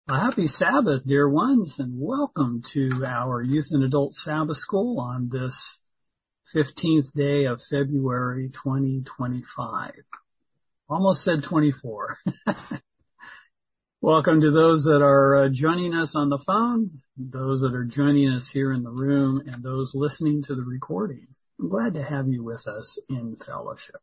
A happy Sabbath, dear ones, and welcome to our Youth and Adult Sabbath School on this 15th day of February 2025. Almost said 24. Welcome to those that are joining us on the phone, those that are joining us here in the room, and those listening to the recording. I'm glad to have you with us in fellowship.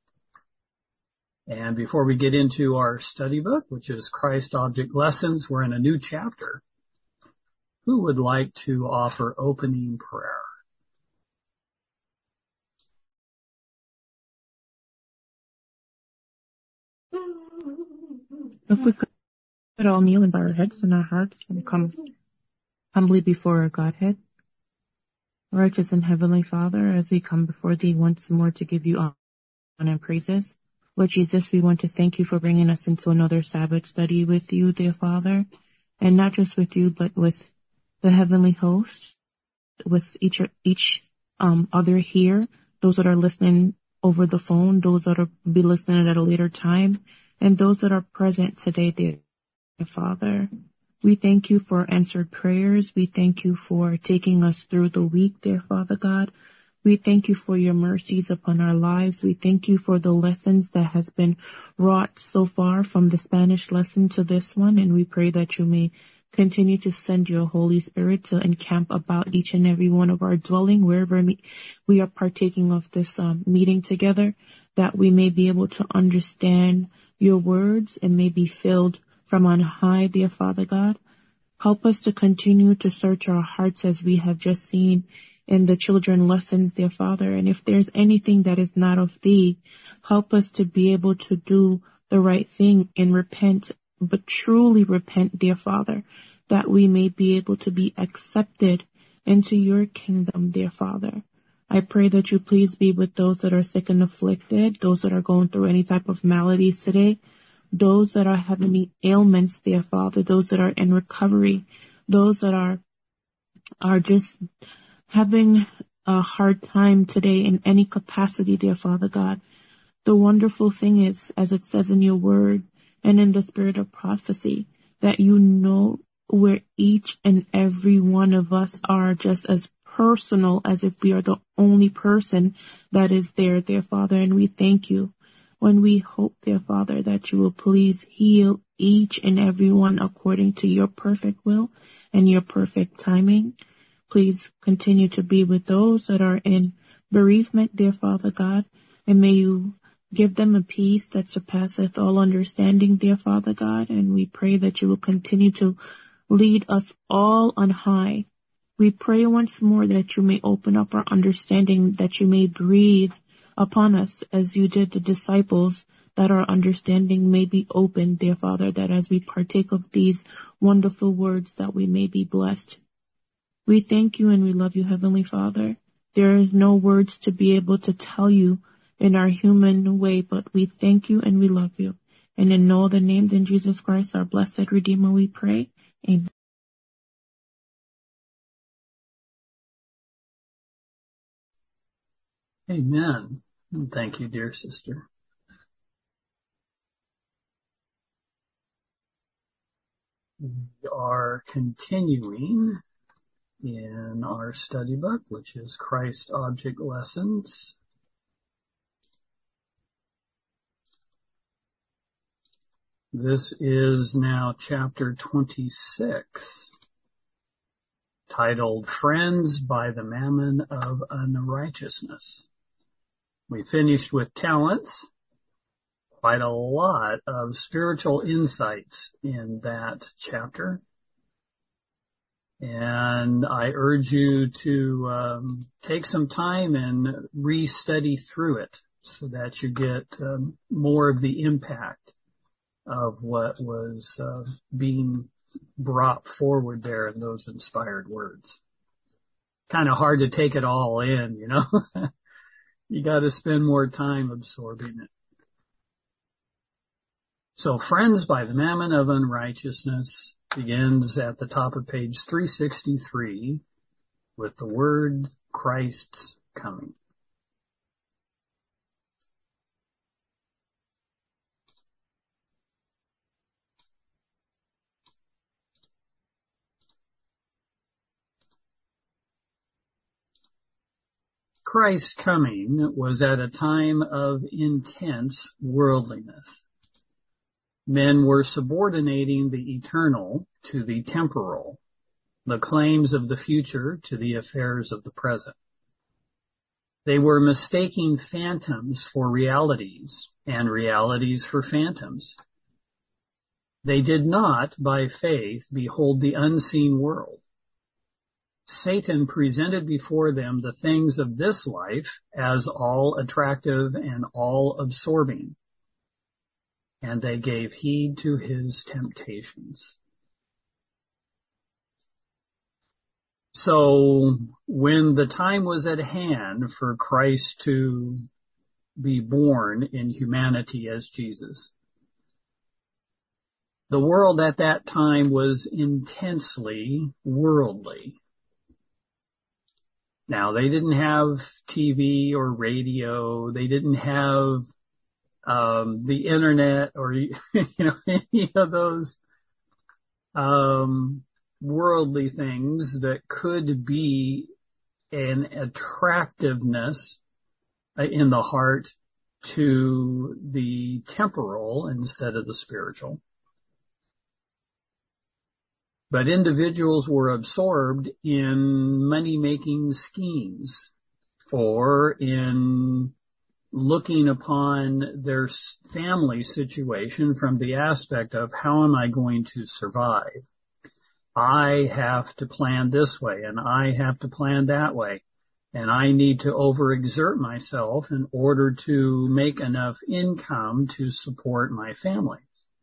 And before we get into our study book, which is Christ Object Lessons, we're in a new chapter. Who would like to offer opening prayer? If we could all kneel and bow our heads and our hearts and come humbly before our Godhead. Righteous and Heavenly Father, as we come before Thee once more to give You honor and praises, Lord Jesus, we want to thank You for bringing us into another Sabbath study with You, dear Father, and not just with You, but with the heavenly host, with each other here, those that are listening over the phone, those that will be listening at a later time, and those that are present today, dear Father. We thank You for answered prayers. We thank You for taking us through the week, dear Father God. We thank You for Your mercies upon our lives. We thank You for the lessons that has been wrought so far from the Spanish lesson to this one, and we pray that You may continue to send Your Holy Spirit to encamp about each and every one of our dwelling, wherever we are partaking of this meeting together, that we may be able to understand Your words and may be filled from on high, dear Father God. Help us to continue to search our hearts as we have just seen in the children lessons, dear Father. And if there's anything that is not of Thee, help us to be able to do the right thing and repent, but truly repent, dear Father, that we may be able to be accepted into Your kingdom, dear Father. I pray that You please be with those that are sick and afflicted, those that are going through any type of maladies today, those that are having any ailments, dear Father, those that are in recovery, those that are just having a hard time today in any capacity, dear Father God. The wonderful thing is, as it says in Your word and in the spirit of prophecy, that You know where each and every one of us are, just as personal as if we are the only person that is there, dear Father. And we thank You when we hope, dear Father, that You will please heal each and every one according to Your perfect will and Your perfect timing. Please continue to be with those that are in bereavement, dear Father God, and may You give them a peace that surpasseth all understanding, dear Father God, and we pray that You will continue to lead us all on high. We pray once more that You may open up our understanding, that You may breathe upon us as You did the disciples, that our understanding may be open, dear Father, that as we partake of these wonderful words, that we may be blessed. We thank You and we love You, Heavenly Father. There is no words to be able to tell You in our human way, but we thank You and we love You. And in no other name than Jesus Christ, our blessed Redeemer, we pray. Amen. Amen. And thank you, dear sister. We are continuing in our study book, which is Christ Object Lessons. This is now chapter 26, titled Friends by the Mammon of Unrighteousness. We finished with talents, quite a lot of spiritual insights in that chapter. And I urge you to take some time and re-study through it so that you get more of the impact of what was being brought forward there in those inspired words. Kind of hard to take it all in, you know. You got to spend more time absorbing it. So Friends by the Mammon of Unrighteousness begins at the top of page 363 with the word Christ's coming. Christ's coming was at a time of intense worldliness. Men were subordinating the eternal to the temporal, the claims of the future to the affairs of the present. They were mistaking phantoms for realities and realities for phantoms. They did not, by faith, behold the unseen world. Satan presented before them the things of this life as all attractive and all absorbing, and they gave heed to his temptations. So when the time was at hand for Christ to be born in humanity as Jesus, the world at that time was intensely worldly. Now, they didn't have TV or radio. They didn't have the internet or, any of those worldly things that could be an attractiveness in the heart to the temporal instead of the spiritual. But individuals were absorbed in money-making schemes or in looking upon their family situation from the aspect of how am I going to survive? I have to plan this way and I have to plan that way. And I need to overexert myself in order to make enough income to support my family.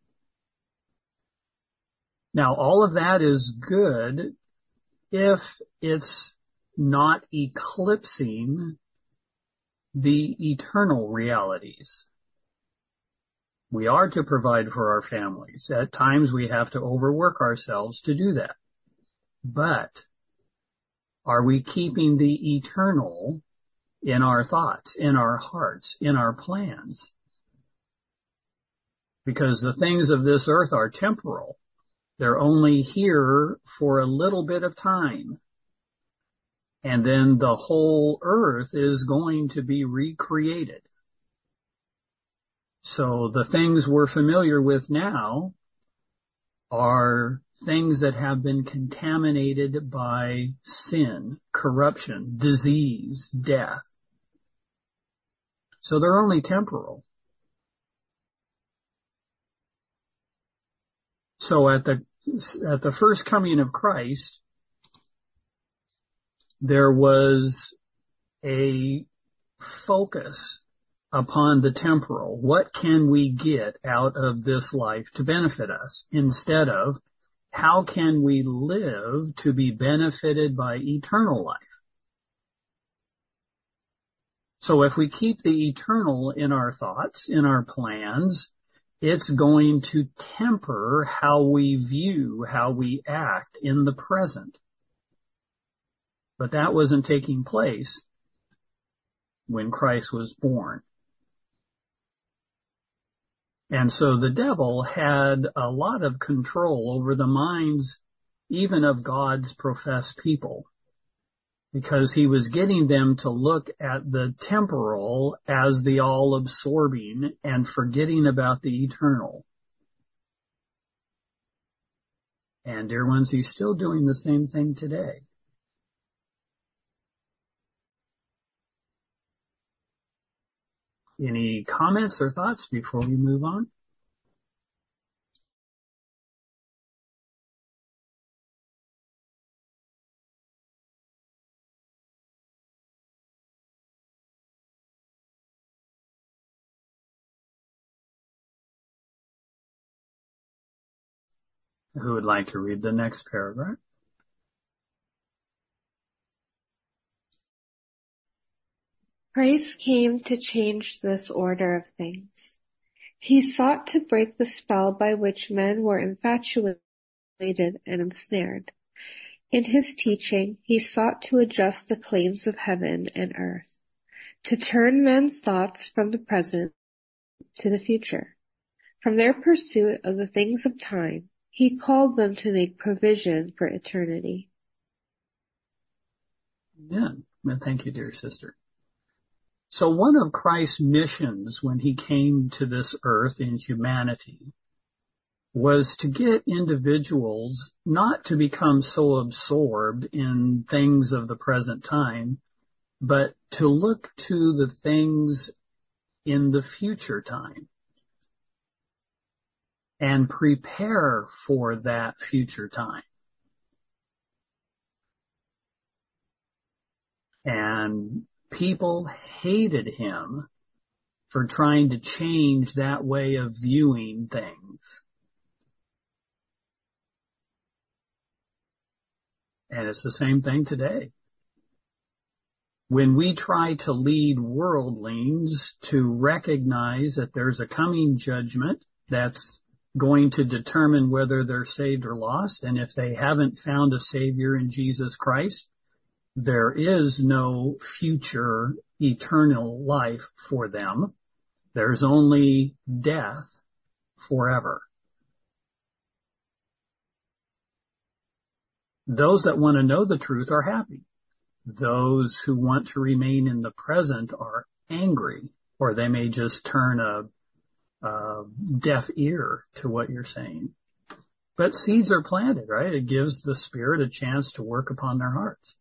Now, all of that is good if it's not eclipsing the eternal realities. We are to provide for our families. At times we have to overwork ourselves to do that. But are we keeping the eternal in our thoughts, in our hearts, in our plans? Because the things of this earth are temporal. They're only here for a little bit of time. And then the whole earth is going to be recreated. So the things we're familiar with now are things that have been contaminated by sin, corruption, disease, death. So they're only temporal. So at the first coming of Christ, there was a focus upon the temporal. What can we get out of this life to benefit us? Instead of how can we live to be benefited by eternal life? So if we keep the eternal in our thoughts, in our plans, it's going to temper how we view, how we act in the present. But that wasn't taking place when Christ was born. And so the devil had a lot of control over the minds even of God's professed people, because he was getting them to look at the temporal as the all-absorbing and forgetting about the eternal. And dear ones, he's still doing the same thing today. Any comments or thoughts before we move on? Who would like to read the next paragraph? Christ came to change this order of things. He sought to break the spell by which men were infatuated and ensnared. In his teaching, he sought to adjust the claims of heaven and earth, to turn men's thoughts from the present to the future. From their pursuit of the things of time, he called them to make provision for eternity. Amen. Well, thank you, dear sister. So one of Christ's missions when he came to this earth in humanity was to get individuals not to become so absorbed in things of the present time, but to look to the things in the future time and prepare for that future time. And people hated him for trying to change that way of viewing things. And it's the same thing today. When we try to lead worldlings to recognize that there's a coming judgment that's going to determine whether they're saved or lost, and if they haven't found a Savior in Jesus Christ, there is no future eternal life for them. There's only death forever. Those that want to know the truth are happy. Those who want to remain in the present are angry, or they may just turn a deaf ear to what you're saying. But seeds are planted, right? It gives the Spirit a chance to work upon their hearts.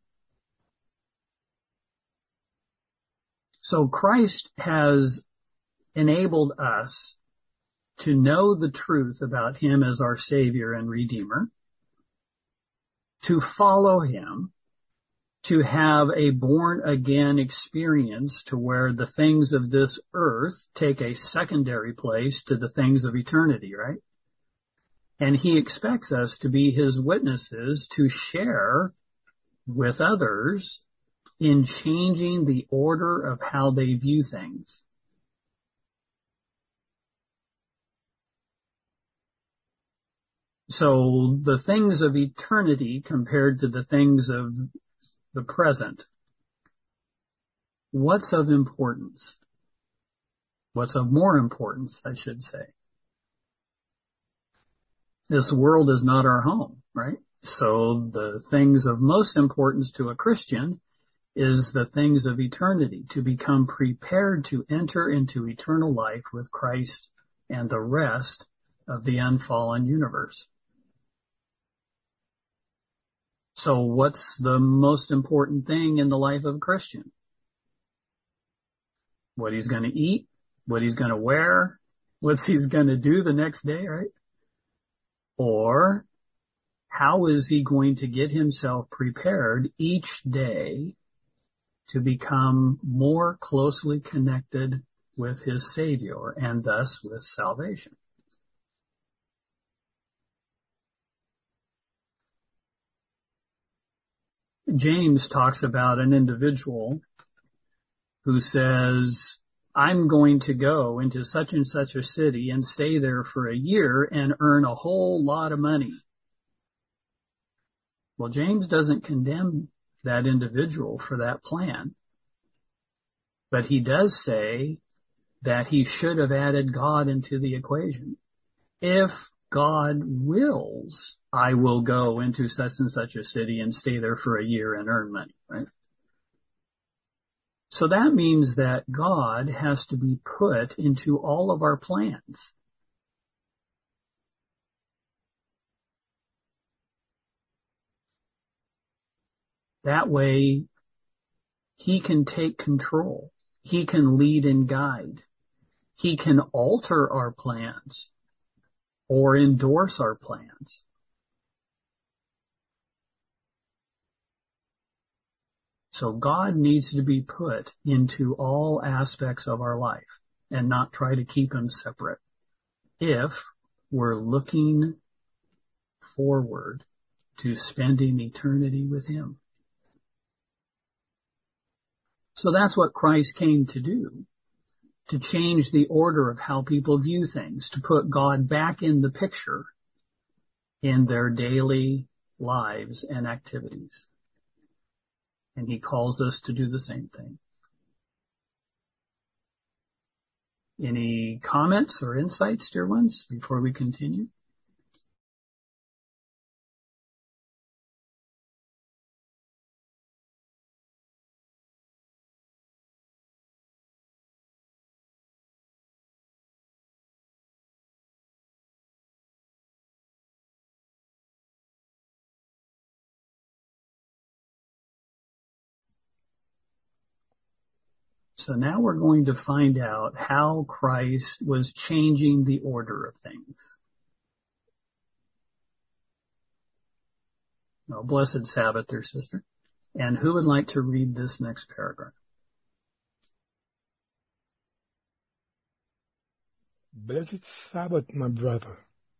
So Christ has enabled us to know the truth about him as our Savior and Redeemer, to follow him, to have a born-again experience to where the things of this earth take a secondary place to the things of eternity, right? And he expects us to be his witnesses, to share with others in changing the order of how they view things. So the things of eternity compared to the things of the present. What's of importance? What's of more importance, I should say? This world is not our home, right? So the things of most importance to a Christian is the things of eternity, to become prepared to enter into eternal life with Christ and the rest of the unfallen universe. So what's the most important thing in the life of a Christian? What he's going to eat, what he's going to wear, what he's going to do the next day, right? Or how is he going to get himself prepared each day to become more closely connected with his Savior and thus with salvation? James talks about an individual who says, I'm going to go into such and such a city and stay there for a year and earn a whole lot of money. Well, James doesn't condemn that individual for that plan, but he does say that he should have added God into the equation. If God wills, I will go into such and such a city and stay there for a year and earn money, right? So that means that God has to be put into all of our plans. That way, he can take control. He can lead and guide. He can alter our plans or endorse our plans. So God needs to be put into all aspects of our life and not try to keep him separate if we're looking forward to spending eternity with him. So that's what Christ came to do, to change the order of how people view things, to put God back in the picture in their daily lives and activities. And he calls us to do the same thing. Any comments or insights, dear ones, before we continue? So now we're going to find out how Christ was changing the order of things. Well, blessed Sabbath, dear sister. And who would like to read this next paragraph? Blessed Sabbath, my brother.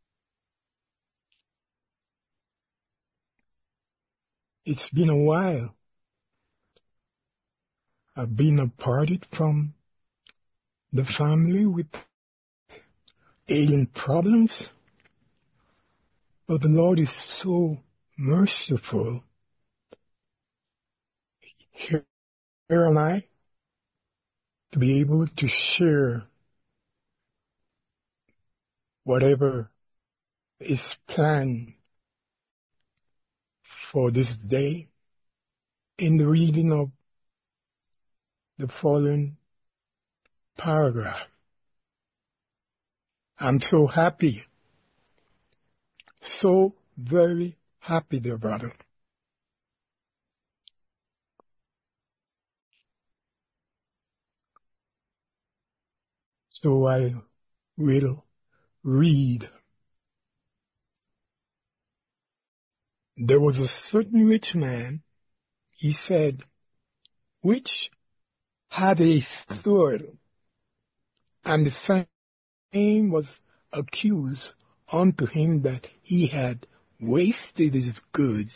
It's been a while. I've been aparted from the family with alien problems, but the Lord is so merciful. Here am I to be able to share whatever is planned for this day in the reading of the following paragraph. I'm so happy, so very happy, dear brother. So I will read. There was a certain rich man, he said, which had a steward, and the same was accused unto him that he had wasted his goods.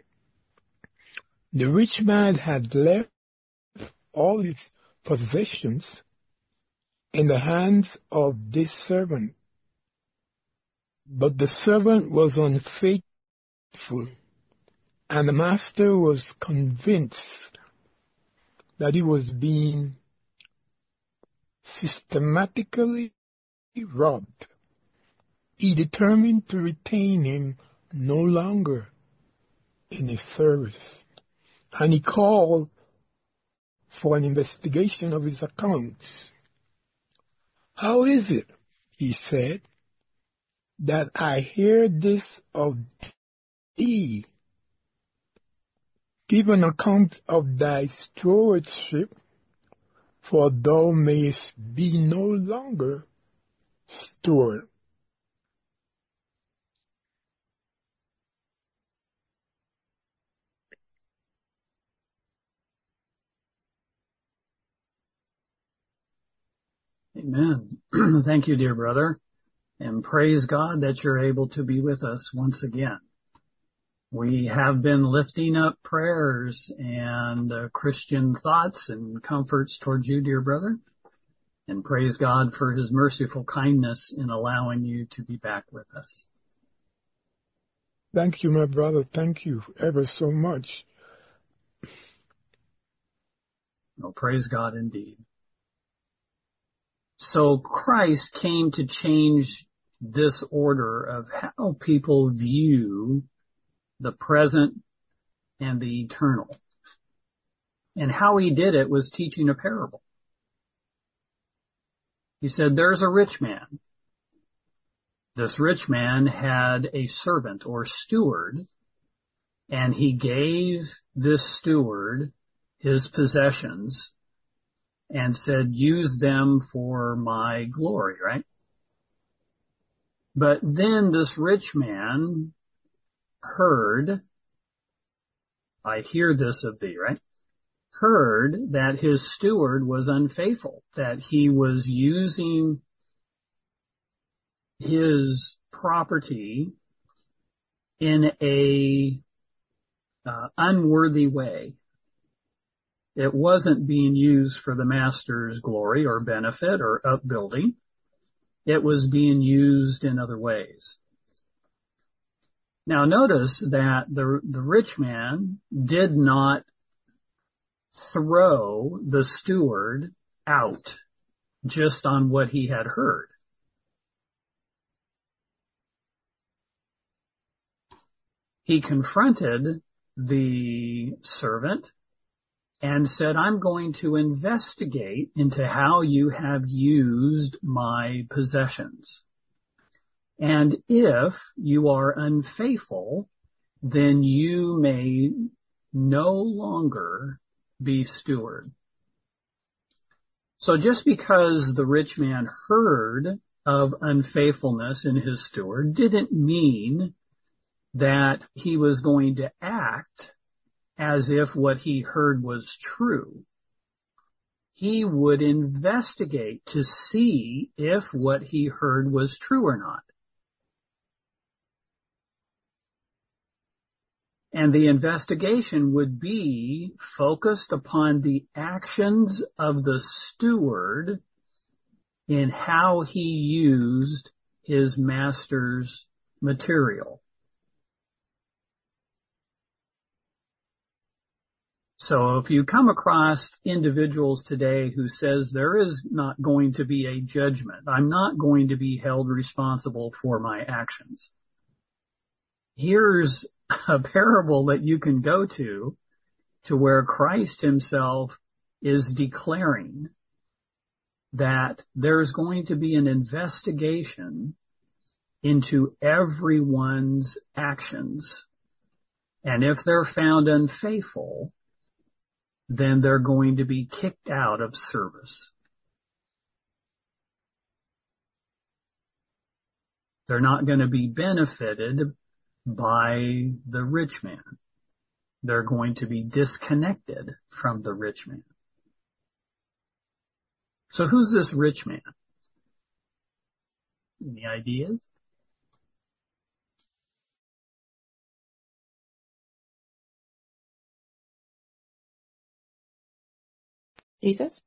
The rich man had left all his possessions in the hands of this servant, but the servant was unfaithful, and the master was convinced that he was being systematically robbed. He determined to retain him no longer in his service, and he called for an investigation of his accounts. How is it, he said, that I hear this of thee? Give an account of thy stewardship, for thou mayest be no longer steward. Amen. Thank you, dear brother. And praise God that you're able to be with us once again. We have been lifting up prayers and Christian thoughts and comforts towards you, dear brother. And praise God for his merciful kindness in allowing you to be back with us. Thank you, my brother. Thank you ever so much. Oh, praise God indeed. So Christ came to change this order of how people view the present and the eternal. And how he did it was teaching a parable. He said, there's a rich man. This rich man had a servant or steward, and he gave this steward his possessions and said, use them for my glory, right? But then this rich man heard, I hear this of thee, right? Heard that his steward was unfaithful, that he was using his property in a unworthy way. It wasn't being used for the master's glory or benefit or upbuilding. It was being used in other ways. Now notice that the rich man did not throw the steward out just on what he had heard. He confronted the servant and said, I'm going to investigate into how you have used my possessions. And if you are unfaithful, then you may no longer be steward. So just because the rich man heard of unfaithfulness in his steward didn't mean that he was going to act as if what he heard was true. He would investigate to see if what he heard was true or not. And the investigation would be focused upon the actions of the steward in how he used his master's material. So if you come across individuals today who says there is not going to be a judgment, I'm not going to be held responsible for my actions. Here's a parable that you can go to where Christ himself is declaring that there's going to be an investigation into everyone's actions. And if they're found unfaithful, then they're going to be kicked out of service. They're not going to be benefited by the rich man. They're going to be disconnected from the rich man. So who's this rich man? Any ideas? Jesus?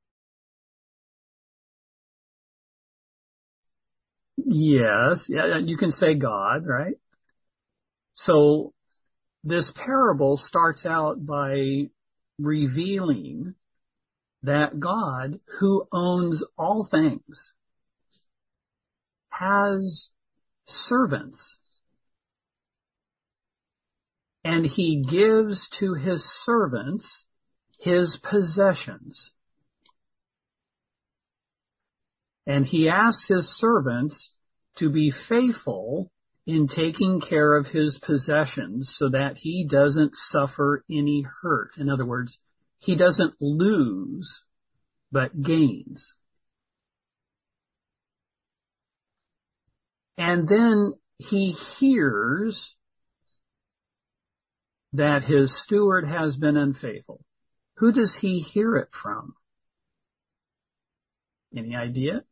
Yes, yeah, you can say God, right? So this parable starts out by revealing that God, who owns all things, has servants, and he gives to his servants his possessions. And he asks his servants to be faithful in taking care of his possessions so that he doesn't suffer any hurt. In other words, he doesn't lose, but gains. And then he hears that his steward has been unfaithful. Who does he hear it from? Any idea?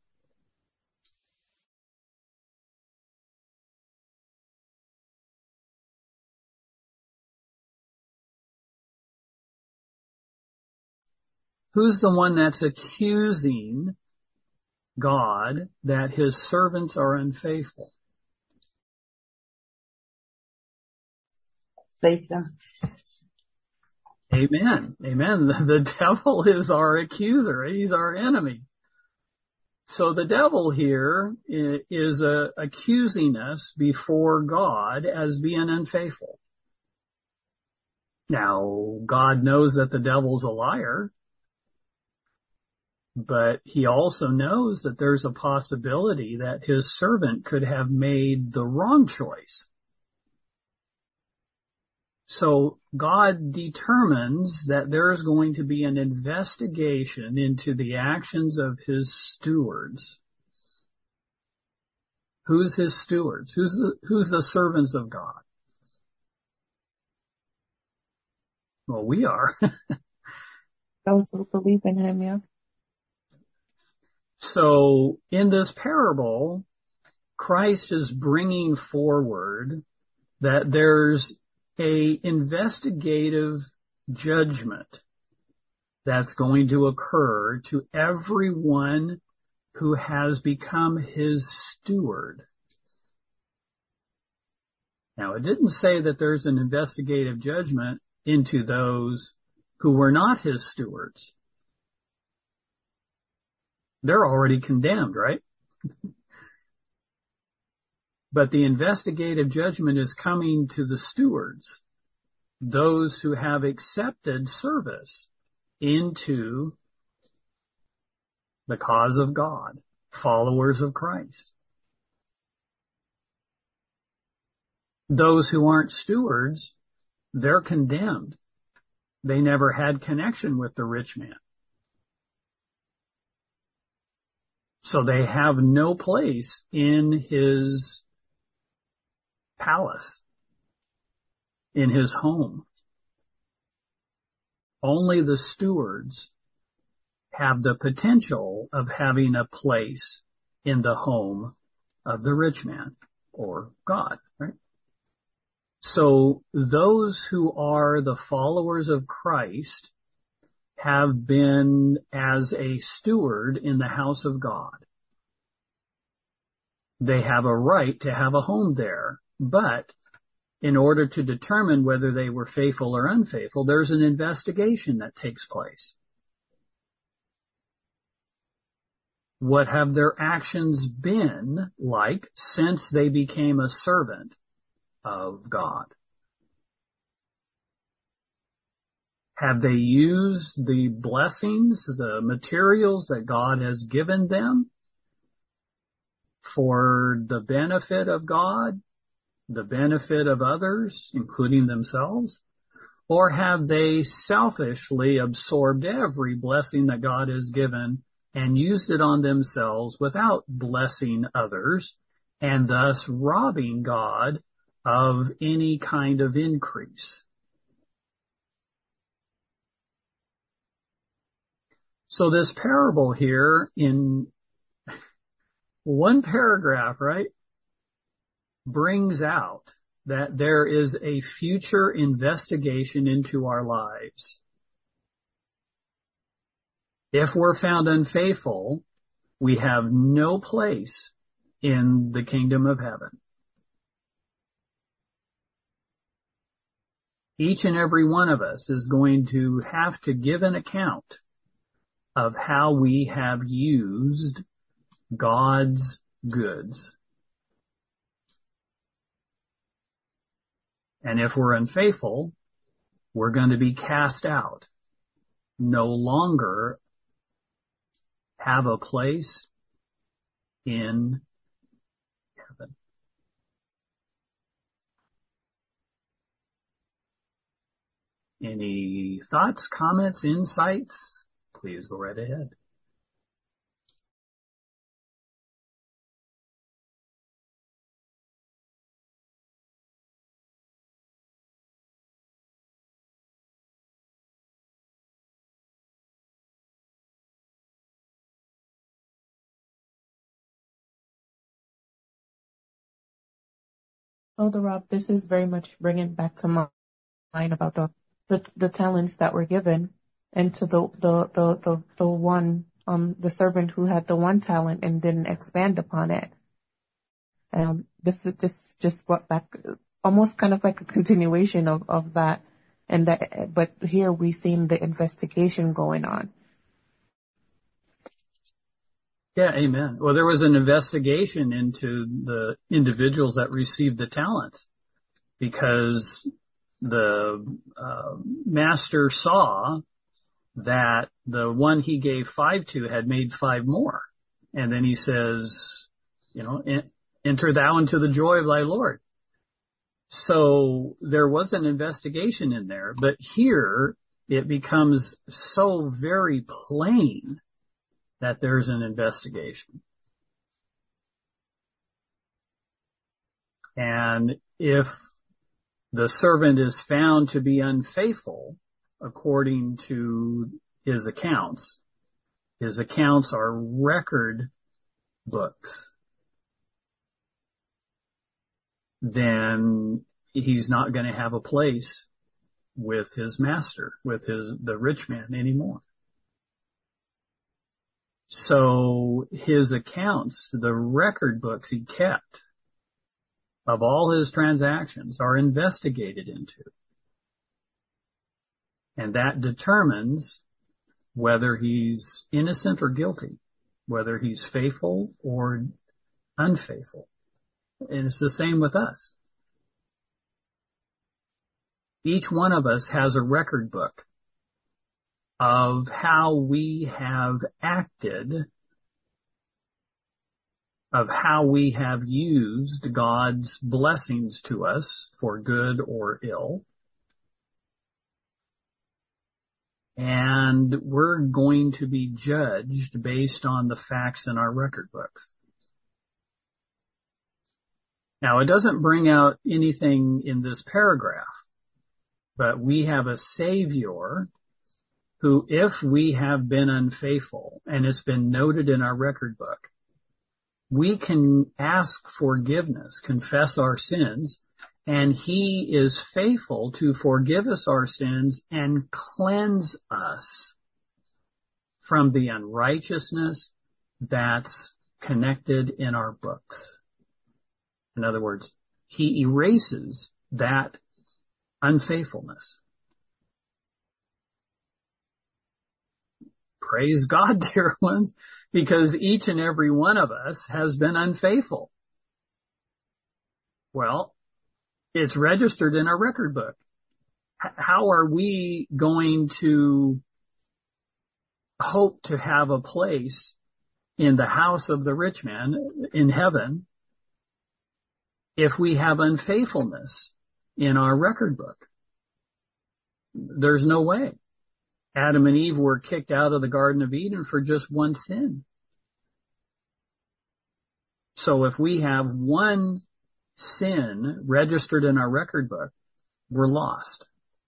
Who's the one that's accusing God that his servants are unfaithful? Satan. Amen. Amen. The devil is our accuser. He's our enemy. So the devil here is accusing us before God as being unfaithful. Now, God knows that the devil's a liar, but he also knows that there's a possibility that his servant could have made the wrong choice. So God determines that there's going to be an investigation into the actions of his stewards. Who's his stewards? Who's the servants of God? Well, we are. Those who believe in him, yeah. So in this parable, Christ is bringing forward that there's a investigative judgment that's going to occur to everyone who has become his steward. Now, it didn't say that there's an investigative judgment into those who were not his stewards. They're already condemned, right? But the investigative judgment is coming to the stewards, those who have accepted service into the cause of God, followers of Christ. Those who aren't stewards, they're condemned. They never had connection with the rich man. So they have no place in his palace, in his home. Only the stewards have the potential of having a place in the home of the rich man or God, right? So those who are the followers of Christ have been as a steward in the house of God. They have a right to have a home there, but in order to determine whether they were faithful or unfaithful, there's an investigation that takes place. What have their actions been like since they became a servant of God? Have they used the blessings, the materials that God has given them for the benefit of God, the benefit of others, including themselves? Or have they selfishly absorbed every blessing that God has given and used it on themselves without blessing others, and thus robbing God of any kind of increase? So this parable here in one paragraph, right, brings out that there is a future investigation into our lives. If we're found unfaithful, we have no place in the kingdom of heaven. Each and every one of us is going to have to give an account of how we have used God's goods. And if we're unfaithful, we're going to be cast out, no longer have a place in heaven. Any thoughts, comments, insights? Please go right ahead. Elder Rob, this is very much bringing back to mind about the talents that were given, and to the one the servant who had the one talent and didn't expand upon it. This just brought back almost kind of like a continuation of that, and that, but here we seen the investigation going on. Yeah, amen. Well, there was an investigation into the individuals that received the talents, because the master saw that the one he gave 5 to had made 5 more. And then he says, enter thou into the joy of thy Lord. So there was an investigation in there, but here it becomes so very plain that there's an investigation. And if the servant is found to be unfaithful according to his accounts are record books, then he's not going to have a place with his master, with the rich man anymore. So his accounts, the record books he kept of all his transactions, are investigated into. And that determines whether he's innocent or guilty, whether he's faithful or unfaithful. And it's the same with us. Each one of us has a record book of how we have acted, of how we have used God's blessings to us for good or ill. and we're going to be judged based on the facts in our record books. Now, it doesn't bring out anything in this paragraph, but we have a Savior who, if we have been unfaithful, and it's been noted in our record book, we can ask forgiveness, confess our sins, and he is faithful to forgive us our sins and cleanse us from the unrighteousness that's connected in our books. In other words, he erases that unfaithfulness. Praise God, dear ones, because each and every one of us has been unfaithful. Well, it's registered in our record book. How are we going to hope to have a place in the house of the rich man in heaven if we have unfaithfulness in our record book? There's no way. Adam and Eve were kicked out of the Garden of Eden for just one sin. So if we have one sin registered in our record book, we're lost.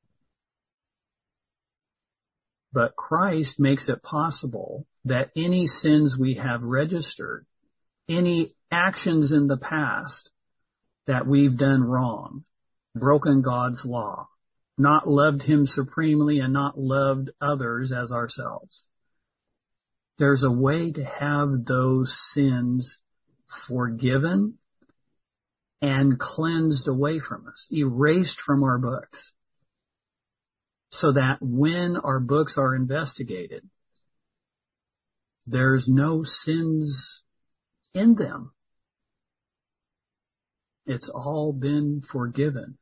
But Christ makes it possible that any sins we have registered, any actions in the past that we've done wrong, broken God's law, not loved him supremely and not loved others as ourselves. There's a way to have those sins forgiven and cleansed away from us, erased from our books, so that when our books are investigated, there's no sins in them. It's all been forgiven,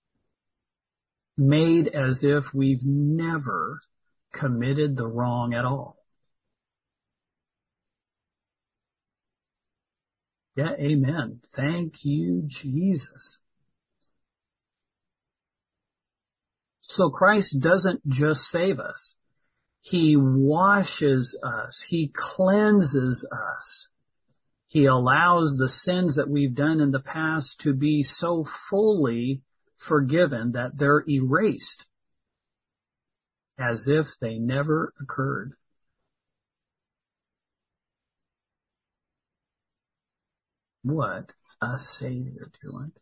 made as if we've never committed the wrong at all. Yeah, amen. Thank you, Jesus. So Christ doesn't just save us. He washes us. He cleanses us. He allows the sins that we've done in the past to be so fully forgiven that they're erased as if they never occurred. What a Savior, dear ones.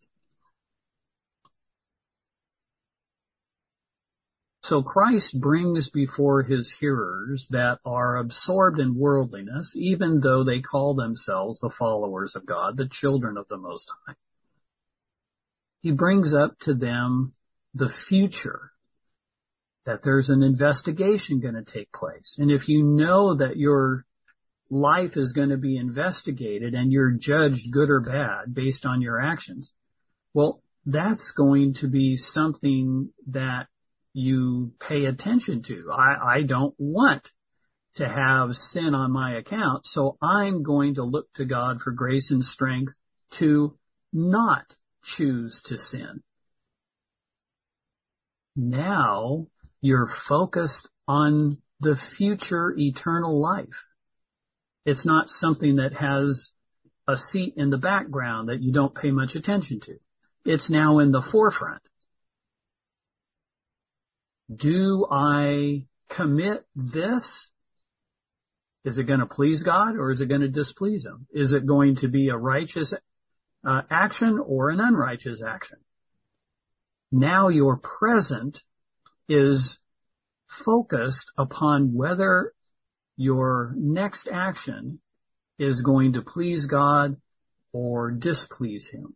So Christ brings before his hearers that are absorbed in worldliness, even though they call themselves the followers of God, the children of the Most High. He brings up to them the future, that there's an investigation going to take place. And if you know that your life is going to be investigated and you're judged good or bad based on your actions, well, that's going to be something that you pay attention to. I don't want to have sin on my account, so I'm going to look to God for grace and strength to not choose to sin. Now you're focused on the future eternal life. It's not something that has a seat in the background that you don't pay much attention to. It's now in the forefront. Do I commit this? Is it going to please God or is it going to displease him? Is it going to be a righteous action or an unrighteous action? Now your present is focused upon whether your next action is going to please God or displease him.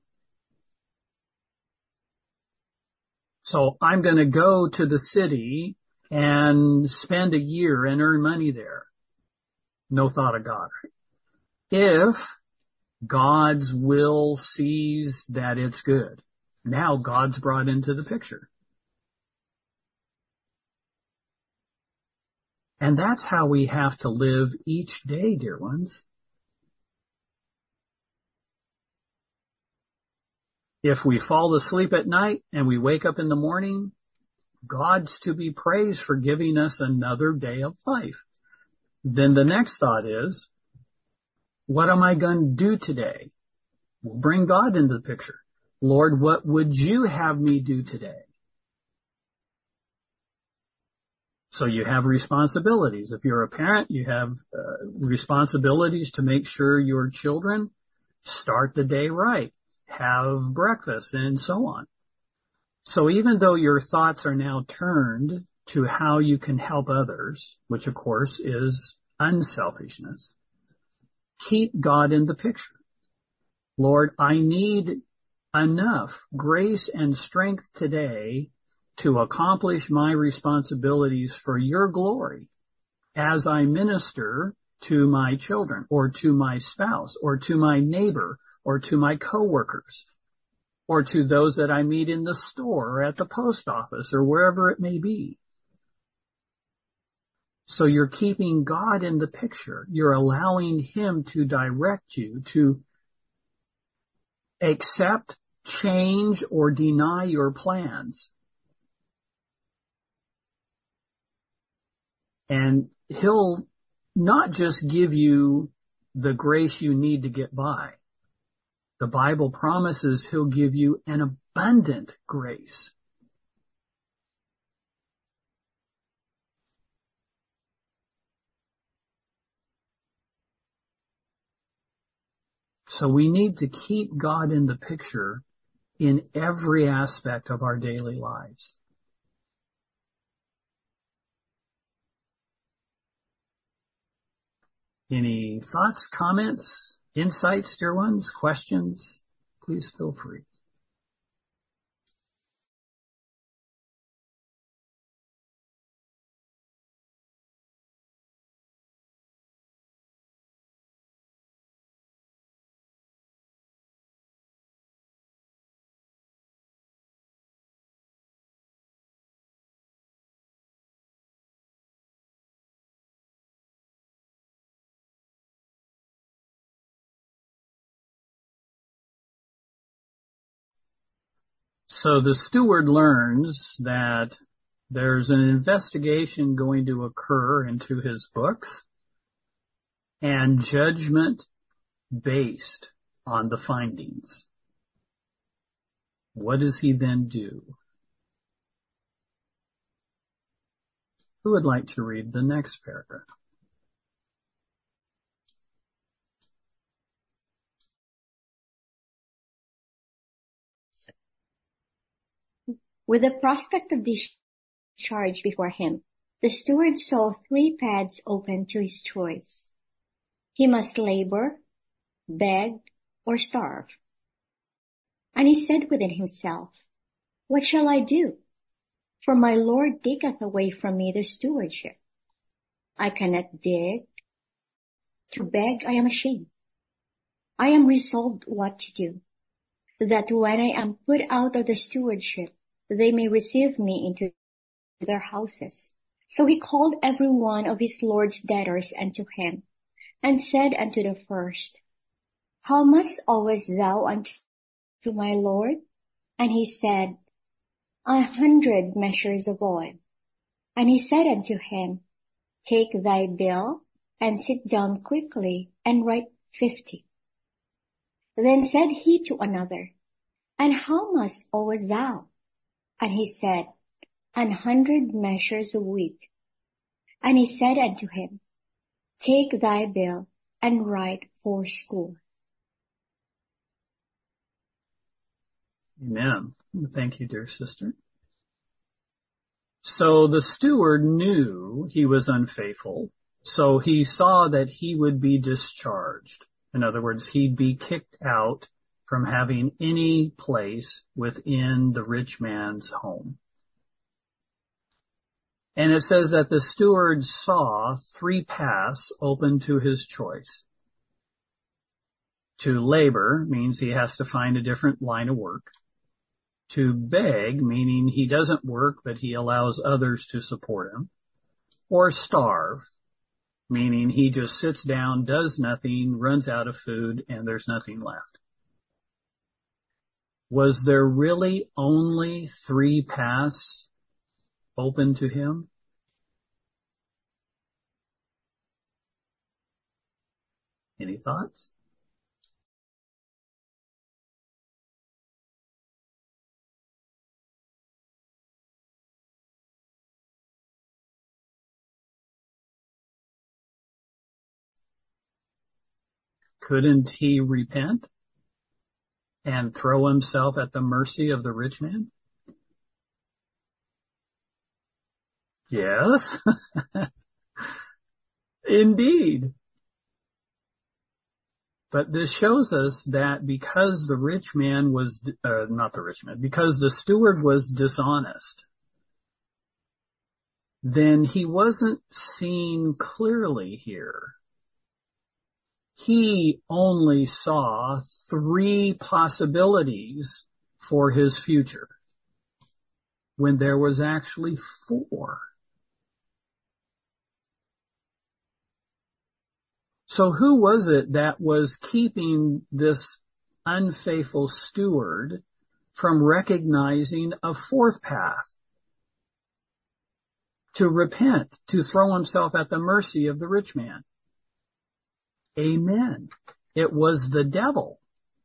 So I'm going to go to the city and spend a year and earn money there. No thought of God. If God's will sees that it's good, now God's brought into the picture. And that's how we have to live each day, dear ones. If we fall asleep at night and we wake up in the morning, God's to be praised for giving us another day of life. Then the next thought is, what am I going to do today? We'll bring God into the picture. Lord, what would you have me do today? So you have responsibilities. If you're a parent, you have responsibilities to make sure your children start the day right, have breakfast, and so on. So even though your thoughts are now turned to how you can help others, which of course is unselfishness, keep God in the picture. Lord, I need enough grace and strength today to accomplish my responsibilities for your glory as I minister to my children or to my spouse or to my neighbor or to my coworkers or to those that I meet in the store or at the post office or wherever it may be. So you're keeping God in the picture. You're allowing him to direct you to accept, change, or deny your plans. And he'll not just give you the grace you need to get by. The Bible promises he'll give you an abundant grace. So we need to keep God in the picture in every aspect of our daily lives. Any thoughts, comments, insights, dear ones, questions? Please feel free. So the steward learns that there's an investigation going to occur into his books and judgment based on the findings. What does he then do? Who would like to read the next paragraph? With the prospect of discharge before him, the steward saw 3 paths open to his choice. He must labor, beg, or starve. And he said within himself, "What shall I do? For my Lord taketh away from me the stewardship. I cannot dig. To beg I am ashamed. I am resolved what to do, that when I am put out of the stewardship, they may receive me into their houses." So he called every one of his Lord's debtors unto him, and said unto the first, "How much owest thou unto my Lord?" And he said, 100 measures of oil. And he said unto him, "Take thy bill, and sit down quickly, and write 50. Then said he to another, "And how much owest thou?" And he said, 100 measures of wheat. And he said unto him, "Take thy bill, and write 80." Amen. Thank you, dear sister. So the steward knew he was unfaithful, so he saw that he would be discharged. In other words, he'd be kicked out from having any place within the rich man's home. And it says that the steward saw 3 paths open to his choice. To labor means he has to find a different line of work. To beg, meaning he doesn't work, but he allows others to support him. Or starve, meaning he just sits down, does nothing, runs out of food, and there's nothing left. Was there really only 3 paths open to him? Any thoughts? Couldn't he repent and throw himself at the mercy of the rich man? Yes, indeed. But this shows us that because the rich man was, because the steward was dishonest, then he wasn't seen clearly here. He only saw 3 possibilities for his future, when there was actually 4. So who was it that was keeping this unfaithful steward from recognizing a 4th path? To repent, to throw himself at the mercy of the rich man. Amen. It was the devil.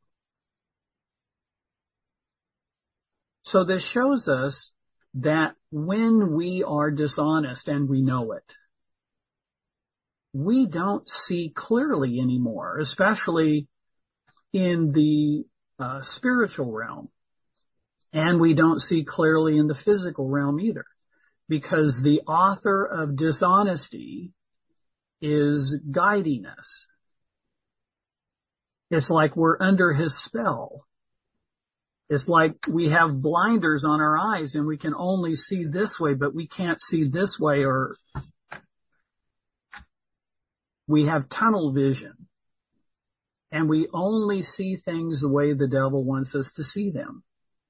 So this shows us that when we are dishonest and we know it, we don't see clearly anymore, especially in the spiritual realm. And we don't see clearly in the physical realm either, because the author of dishonesty is guiding us. It's like we're under his spell. It's like we have blinders on our eyes and we can only see this way, but we can't see this way, or we have tunnel vision and we only see things the way the devil wants us to see them.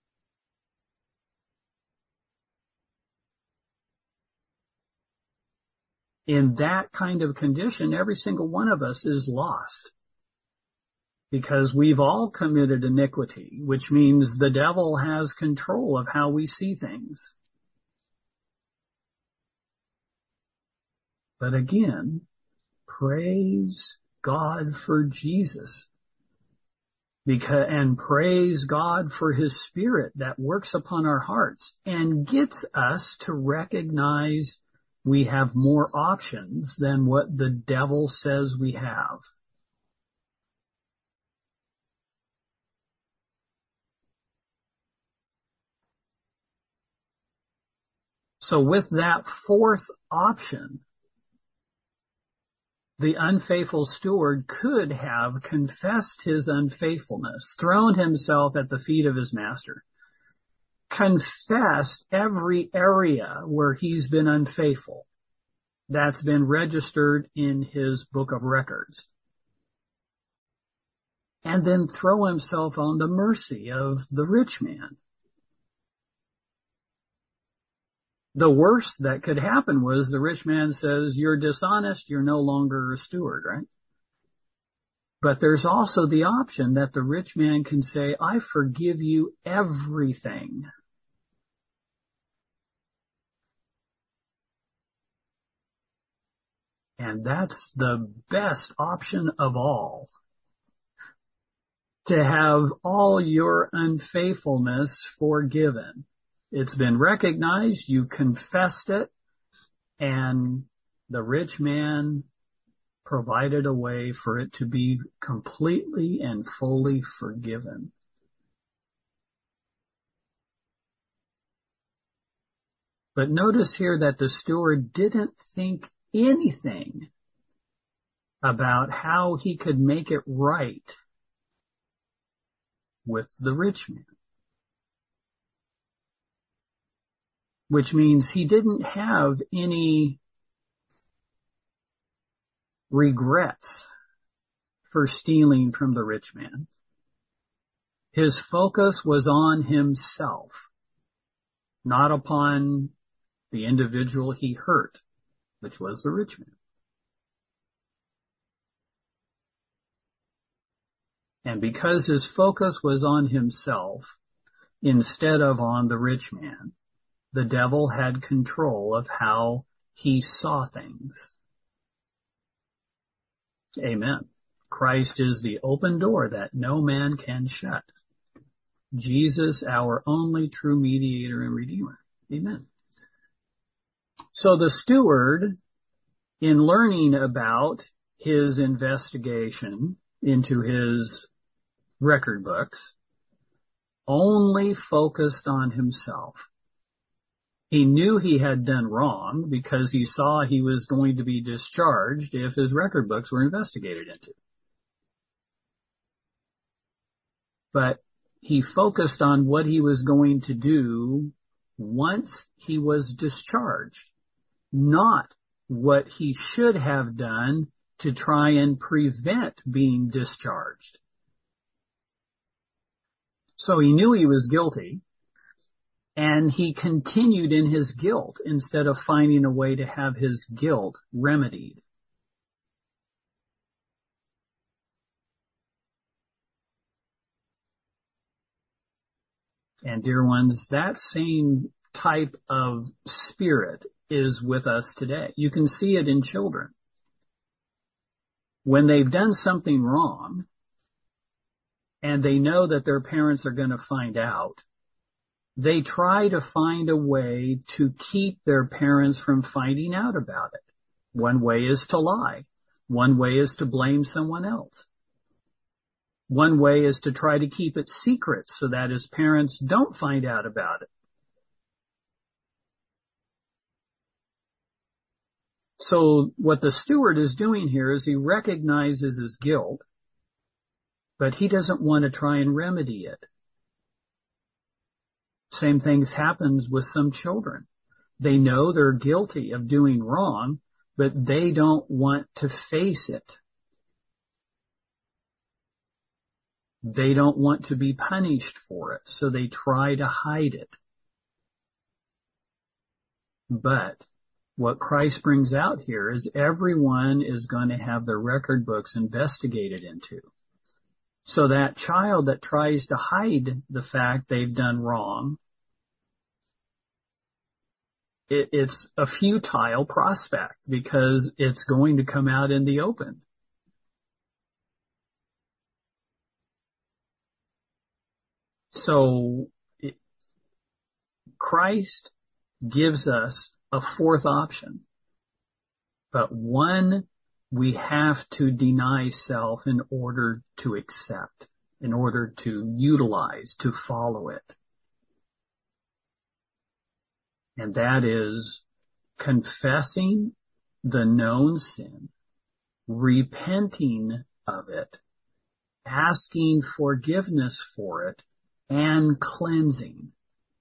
In that kind of condition, every single one of us is lost. Because we've all committed iniquity, which means the devil has control of how we see things. But again, praise God for Jesus. And praise God for his Spirit that works upon our hearts and gets us to recognize we have more options than what the devil says we have. So with that 4th option, the unfaithful steward could have confessed his unfaithfulness, thrown himself at the feet of his master, confessed every area where he's been unfaithful. That's been registered in his book of records. And then throw himself on the mercy of the rich man. The worst that could happen was the rich man says, you're dishonest, you're no longer a steward, right? But there's also the option that the rich man can say, I forgive you everything. And that's the best option of all. To have all your unfaithfulness forgiven. It's been recognized, you confessed it, and the rich man provided a way for it to be completely and fully forgiven. But notice here that the steward didn't think anything about how he could make it right with the rich man. Which means he didn't have any regrets for stealing from the rich man. His focus was on himself, not upon the individual he hurt, which was the rich man. And because his focus was on himself instead of on the rich man, The devil had control of how he saw things. Amen. Christ is the open door that no man can shut. Jesus, our only true mediator and redeemer. Amen. So the steward, in learning about his investigation into his record books, only focused on himself. He knew he had done wrong because he saw he was going to be discharged if his record books were investigated into. But he focused on what he was going to do once he was discharged, not what he should have done to try and prevent being discharged. So he knew he was guilty, and he continued in his guilt instead of finding a way to have his guilt remedied. And dear ones, that same type of spirit is with us today. You can see it in children. When they've done something wrong and they know that their parents are going to find out, they try to find a way to keep their parents from finding out about it. One way is to lie. One way is to blame someone else. One way is to try to keep it secret so that his parents don't find out about it. So what the steward is doing here is he recognizes his guilt, but he doesn't want to try and remedy it. Same things happens with some children. They know they're guilty of doing wrong, but they don't want to face it. They don't want to be punished for it, so they try to hide it. But what Christ brings out here is everyone is going to have their record books investigated into. So that child that tries to hide the fact they've done wrong, it's a futile prospect because it's going to come out in the open. So Christ gives us a fourth option, but one we have to deny self in order to accept, in order to utilize, to follow it. And that is confessing the known sin, repenting of it, asking forgiveness for it, and cleansing.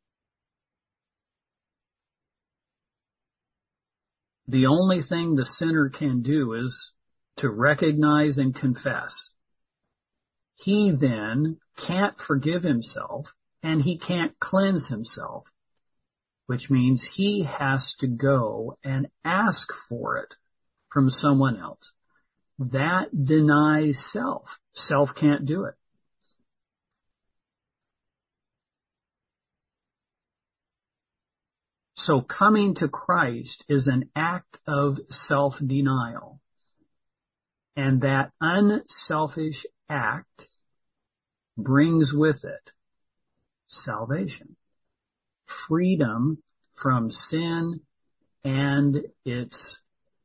The only thing the sinner can do is to recognize and confess. He then can't forgive himself and he can't cleanse himself, which means he has to go and ask for it from someone else. That denies self. Self can't do it. So coming to Christ is an act of self-denial. And that unselfish act brings with it salvation, freedom from sin and its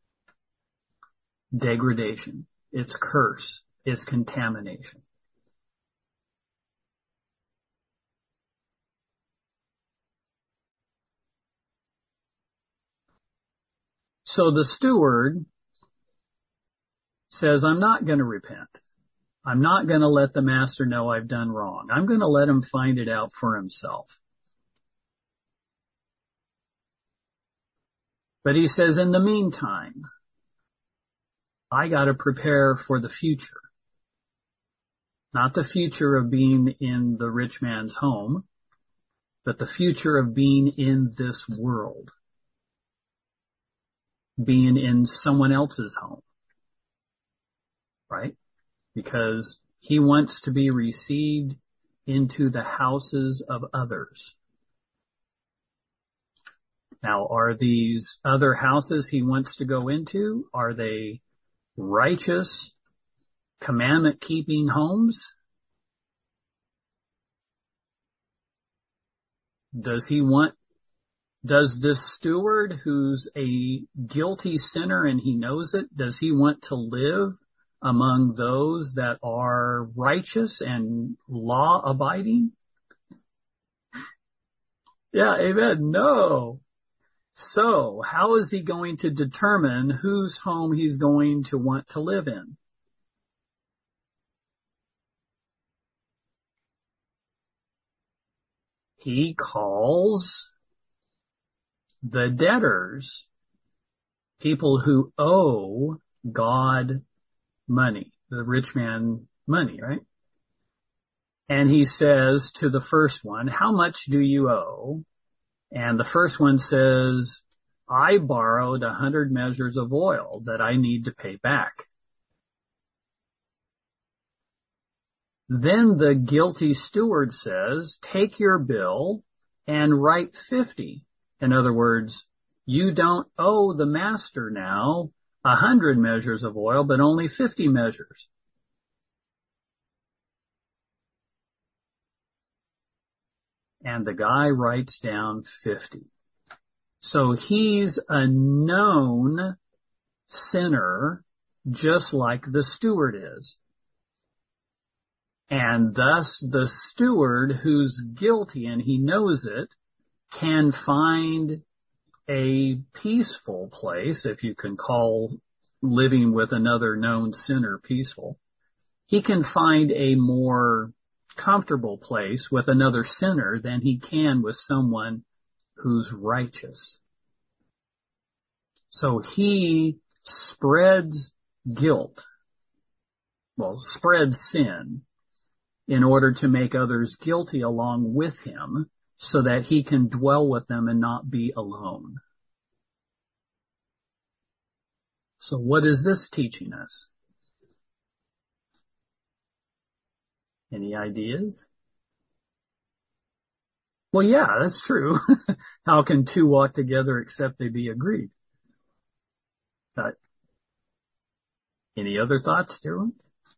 degradation, its curse, its contamination. So the steward says, I'm not going to repent. I'm not going to let the master know I've done wrong. I'm going to let him find it out for himself. But he says, in the meantime, I got to prepare for the future. Not the future of being in the rich man's home, but the future of being in this world. Being in someone else's home. Right? Because he wants to be received into the houses of others. Now, are these other houses he wants to go into, are they righteous, commandment-keeping homes? Does this steward who's a guilty sinner and he knows it, does he want to live among those that are righteous and law-abiding? Yeah, amen. No. So, how is he going to determine whose home he's going to want to live in? He calls the debtors, people who owe God money, the rich man money, right? And he says to the first one, how much do you owe? And the first one says, I borrowed 100 measures of oil that I need to pay back. Then the guilty steward says, take your bill and write 50. In other words, you don't owe the master now 100 measures of oil, but only 50 measures. And the guy writes down 50. So he's a known sinner, just like the steward is. And thus the steward who's guilty and he knows it can find a peaceful place, if you can call living with another known sinner peaceful. He can find a more comfortable place with another sinner than he can with someone who's righteous. So he spreads spreads sin in order to make others guilty along with him so that he can dwell with them and not be alone. So what is this teaching us? Any ideas? Well, yeah, that's true. How can two walk together except they be agreed? But any other thoughts, dear ones?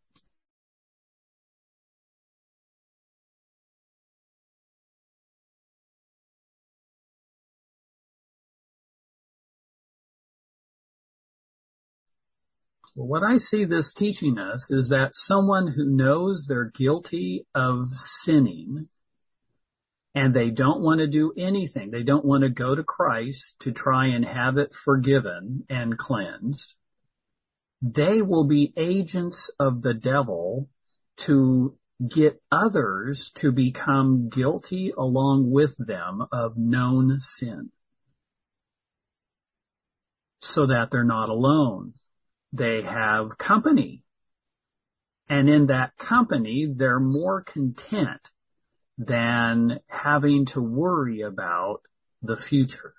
Well, what I see this teaching us is that someone who knows they're guilty of sinning and they don't want to do anything, they don't want to go to Christ to try and have it forgiven and cleansed, they will be agents of the devil to get others to become guilty along with them of known sin so that they're not alone. They have company. And in that company, they're more content than having to worry about the future.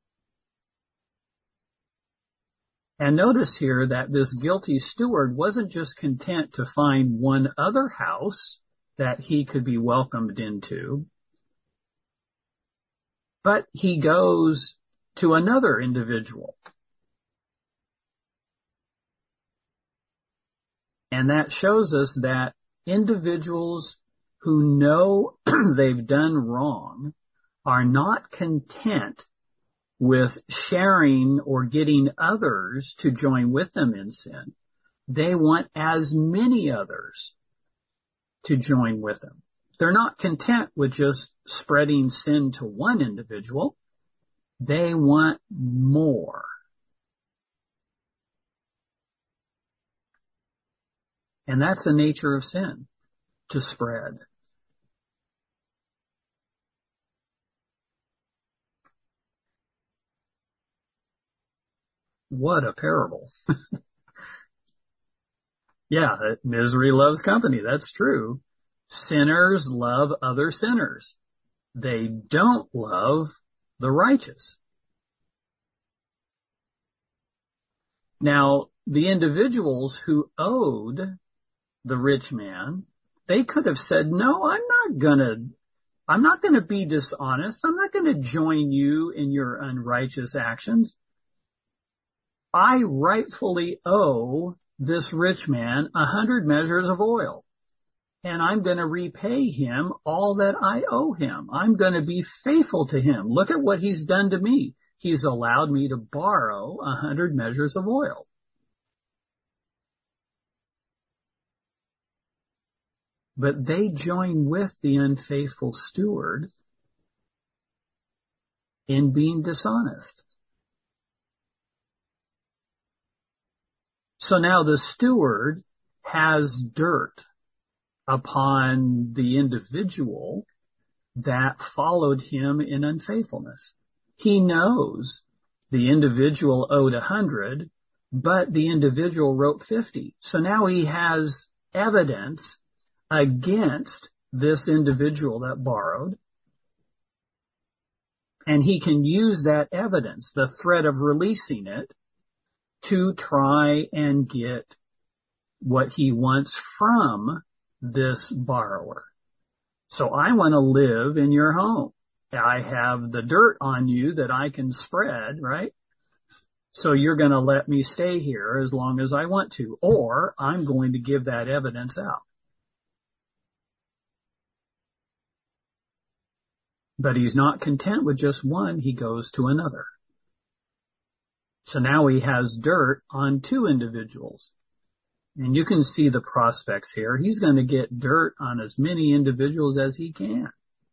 And notice here that this guilty steward wasn't just content to find one other house that he could be welcomed into, but he goes to another individual. And that shows us that individuals who know they've done wrong are not content with sharing or getting others to join with them in sin. They want as many others to join with them. They're not content with just spreading sin to one individual. They want more. And that's the nature of sin, to spread. What a parable. Yeah, misery loves company. That's true. Sinners love other sinners. They don't love the righteous. Now, the individuals who owed the rich man, they could have said, no, I'm not going to I'm not going to be dishonest. I'm not going to join you in your unrighteous actions. I rightfully owe this rich man 100 measures of oil, and I'm going to repay him all that I owe him. I'm going to be faithful to him. Look at what he's done to me. He's allowed me to borrow 100 measures of oil. But they join with the unfaithful steward in being dishonest. So now the steward has dirt upon the individual that followed him in unfaithfulness. He knows the individual owed 100, but the individual wrote 50. So now he has evidence against this individual that borrowed, and he can use that evidence, the threat of releasing it, to try and get what he wants from this borrower. So I want to live in your home. I have the dirt on you that I can spread, right? So you're going to let me stay here as long as I want to, or I'm going to give that evidence out. But he's not content with just one. He goes to another. So now he has dirt on two individuals. And you can see the prospects here. He's going to get dirt on as many individuals as he can.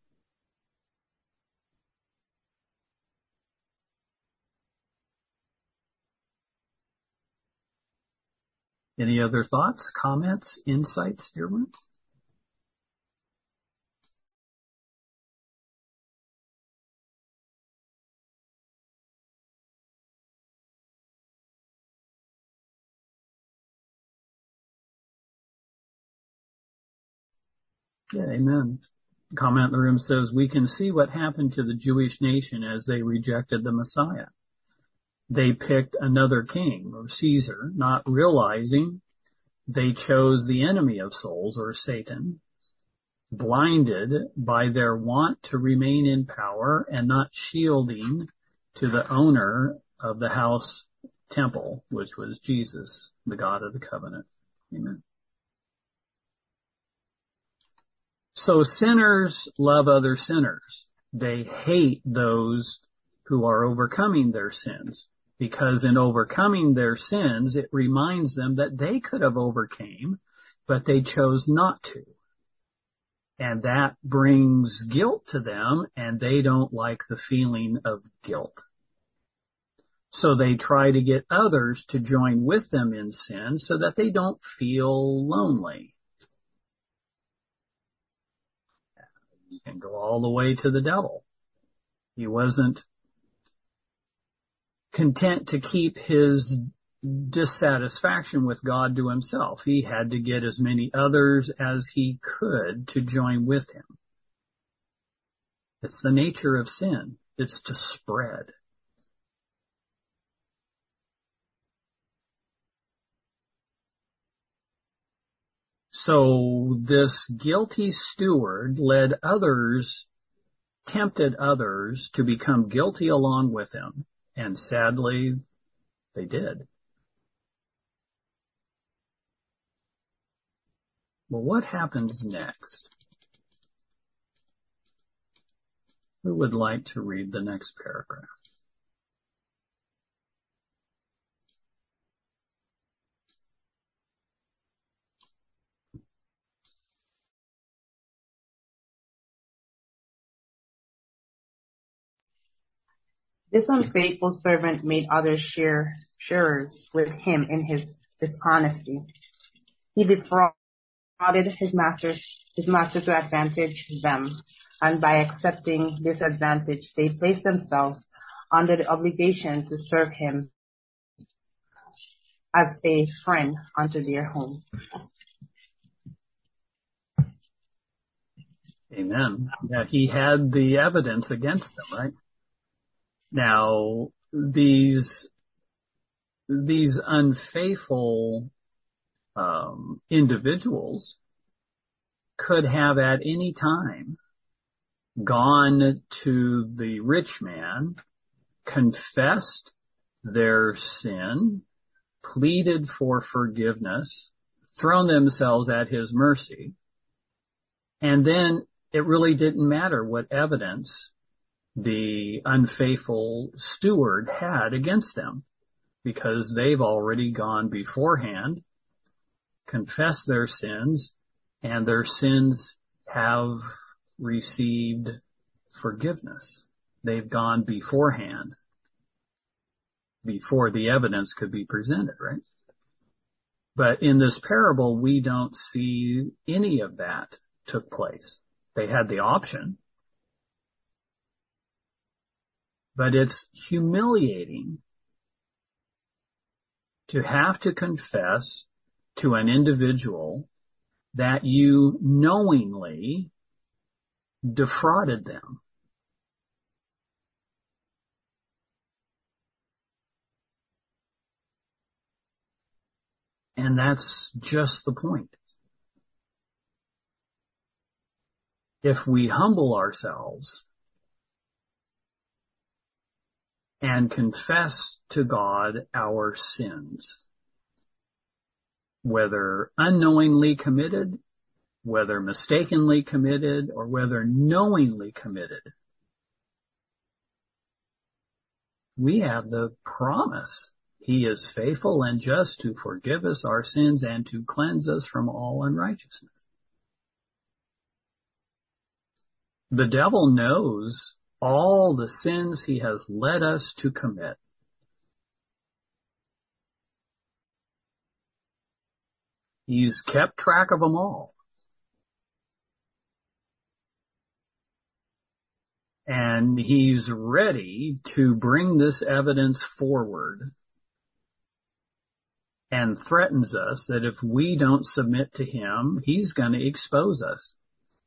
Any other thoughts, comments, insights, dear ones? Yeah, amen. Comment in the room says, we can see what happened to the Jewish nation as they rejected the Messiah. They picked another king, or Caesar, not realizing they chose the enemy of souls, or Satan, blinded by their want to remain in power and not shielding to the owner of the house temple, which was Jesus, the God of the covenant. Amen. So sinners love other sinners. They hate those who are overcoming their sins, because in overcoming their sins, it reminds them that they could have overcame, but they chose not to. And that brings guilt to them, and they don't like the feeling of guilt. So they try to get others to join with them in sin so that they don't feel lonely. You can go all the way to the devil. He wasn't content to keep his dissatisfaction with God to himself. He had to get as many others as he could to join with him. It's the nature of sin. It's to spread. So this guilty steward led others, tempted others to become guilty along with him. And sadly, they did. Well, what happens next? Who would like to read the next paragraph? This unfaithful servant made others sharers with him in his dishonesty. He defrauded his master to advantage them, and by accepting this advantage, they placed themselves under the obligation to serve him as a friend unto their home. Amen. Yeah, he had the evidence against them, right? Now, these unfaithful individuals could have at any time gone to the rich man, confessed their sin, pleaded for forgiveness, thrown themselves at his mercy, and then it really didn't matter what evidence the unfaithful steward had against them, because they've already gone beforehand, confessed their sins, and their sins have received forgiveness. They've gone beforehand, before the evidence could be presented, right? But in this parable, we don't see any of that took place. They had the option, but it's humiliating to have to confess to an individual that you knowingly defrauded them. And that's just the point. If we humble ourselves and confess to God our sins, whether unknowingly committed, whether mistakenly committed, or whether knowingly committed, we have the promise. He is faithful and just to forgive us our sins and to cleanse us from all unrighteousness. The devil knows all the sins he has led us to commit. He's kept track of them all. And he's ready to bring this evidence forward and threatens us that if we don't submit to him, he's going to expose us.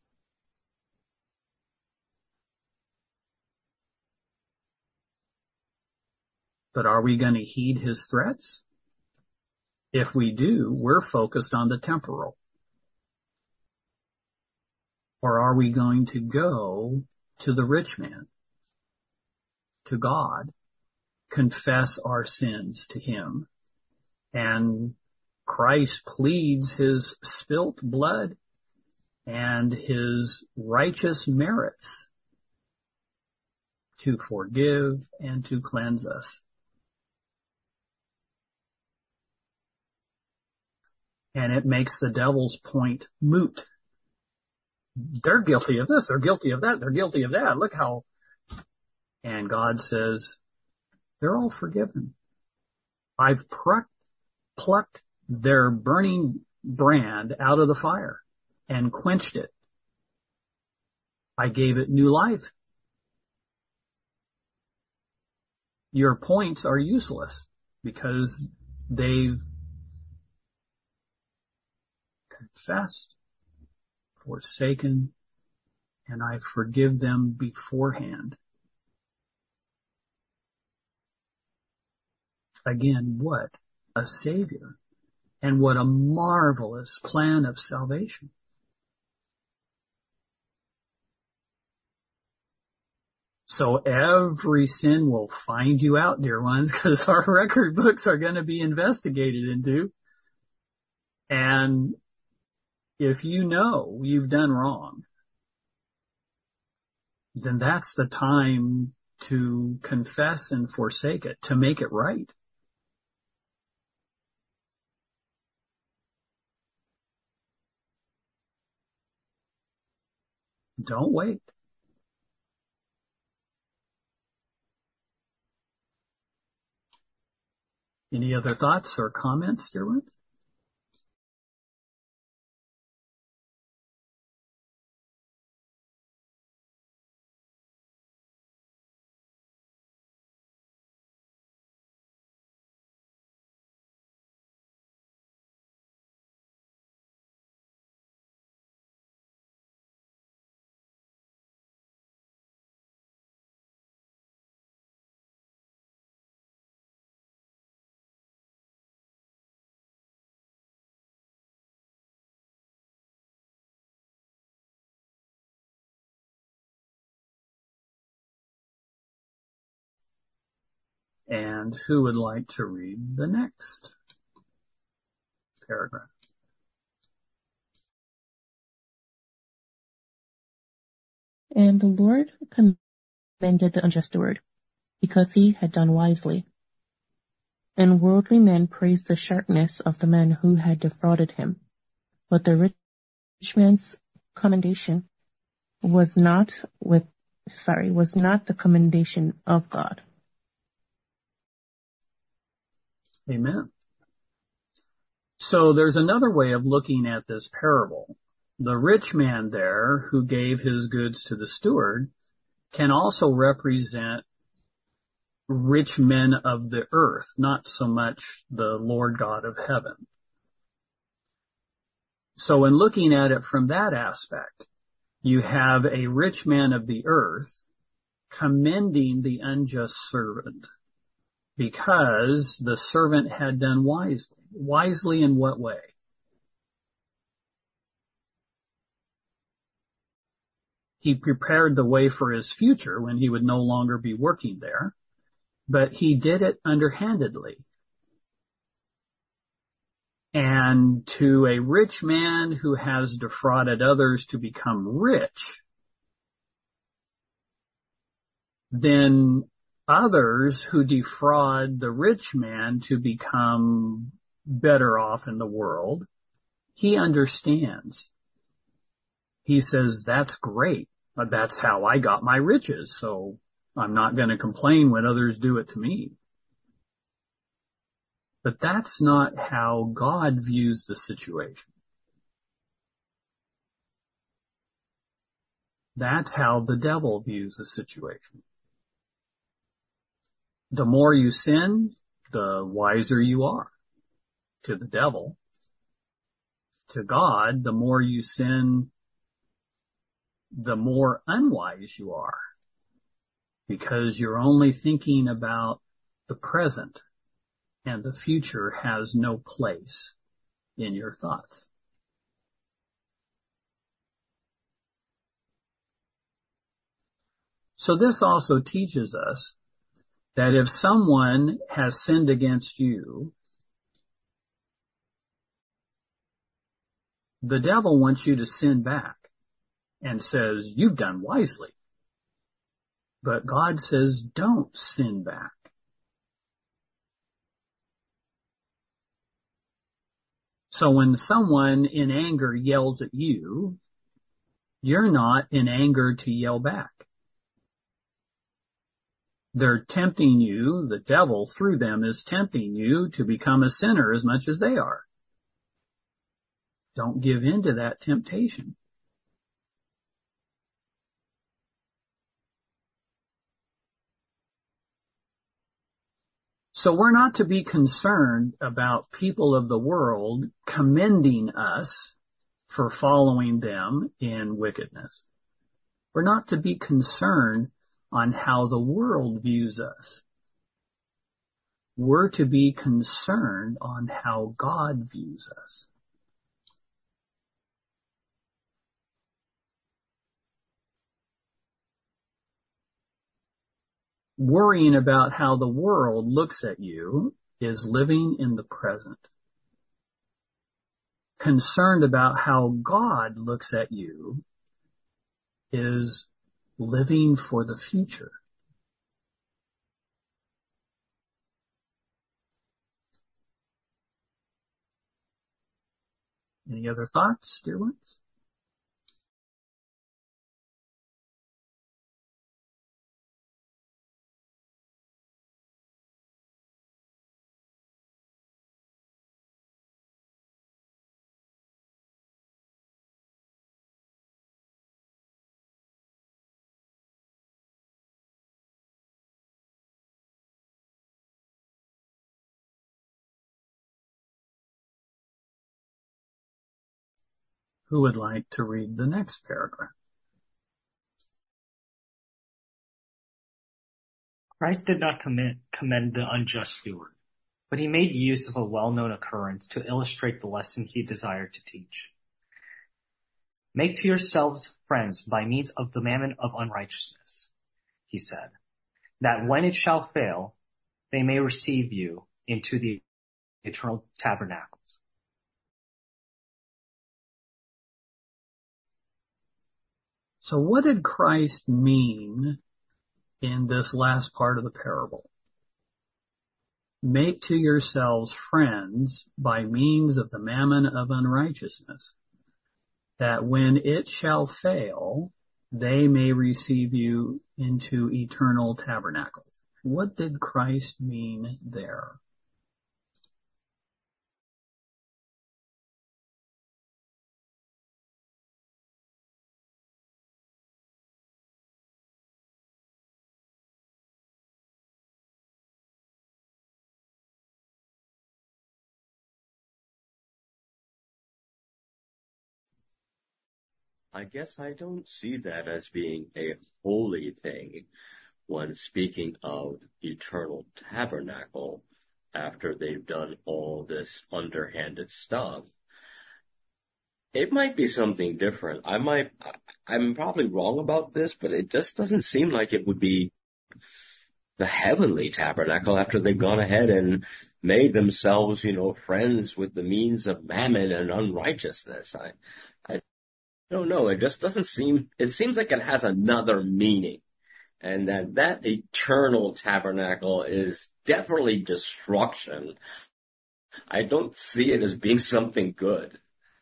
But are we going to heed his threats? If we do, we're focused on the temporal. Or are we going to go to the rich man, to God, confess our sins to him, and Christ pleads his spilt blood and his righteous merits to forgive and to cleanse us? And it makes the devil's point moot. They're guilty of this, they're guilty of that, they're guilty of that. Look how... And God says, they're all forgiven. I've plucked their burning brand out of the fire and quenched it. I gave it new life. Your points are useless because they've confessed, forsaken, and I forgive them beforehand. Again, what a Savior, and what a marvelous plan of salvation. So every sin will find you out, dear ones, because our record books are going to be investigated into. And if you know you've done wrong, then that's the time to confess and forsake it, to make it right. Don't wait. Any other thoughts or comments, dear ones? And who would like to read the next paragraph? And the Lord commended the unjust steward, because he had done wisely. And worldly men praised the sharpness of the man who had defrauded him. But the rich man's commendation was not the commendation of God. Amen. So there's another way of looking at this parable. The rich man there who gave his goods to the steward can also represent rich men of the earth, not so much the Lord God of heaven. So in looking at it from that aspect, you have a rich man of the earth commending the unjust servant because the servant had done wisely. Wisely in what way? He prepared the way for his future when he would no longer be working there, but he did it underhandedly. And to a rich man who has defrauded others to become rich, then others who defraud the rich man to become better off in the world, he understands. He says, that's great. That's how I got my riches, so I'm not going to complain when others do it to me. But that's not how God views the situation. That's how the devil views the situation. The more you sin, the wiser you are. To the devil. To God, the more you sin, the more unwise you are. Because you're only thinking about the present, and the future has no place in your thoughts. So this also teaches us that if someone has sinned against you, the devil wants you to sin back and says, you've done wisely. But God says, don't sin back. So when someone in anger yells at you, you're not in anger to yell back. They're tempting you, the devil through them is tempting you to become a sinner as much as they are. Don't give in to that temptation. So we're not to be concerned about people of the world commending us for following them in wickedness. We're not to be concerned on how the world views us. We're to be concerned on how God views us. Worrying about how the world looks at you is living in the present. Concerned about how God looks at you is living for the future. Any other thoughts, dear ones? Who would like to read the next paragraph? Christ did not commend the unjust steward, but he made use of a well-known occurrence to illustrate the lesson he desired to teach. Make to yourselves friends by means of the mammon of unrighteousness, he said, that when it shall fail, they may receive you into the eternal tabernacles. So what did Christ mean in this last part of the parable? Make to yourselves friends by means of the mammon of unrighteousness, that when it shall fail, they may receive you into eternal tabernacles. What did Christ mean there? I guess I don't see that as being a holy thing when speaking of eternal tabernacle after they've done all this underhanded stuff. It might be something different. I'm probably wrong about this, but it just doesn't seem like it would be the heavenly tabernacle after they've gone ahead and made themselves, friends with the means of mammon and unrighteousness. I don't know. It just doesn't seem, it seems like it has another meaning. And that eternal tabernacle is definitely destruction. I don't see it as being something good.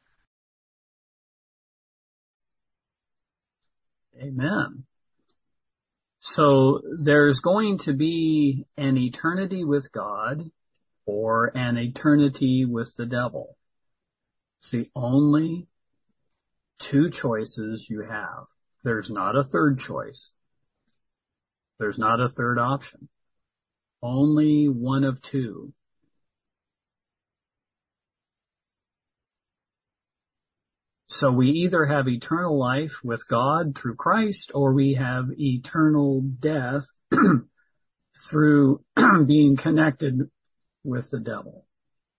Amen. So there's going to be an eternity with God or an eternity with the devil. It's the only two choices you have. There's not a third choice. There's not a third option. Only one of two. So we either have eternal life with God through Christ, or we have eternal death through being connected with the devil.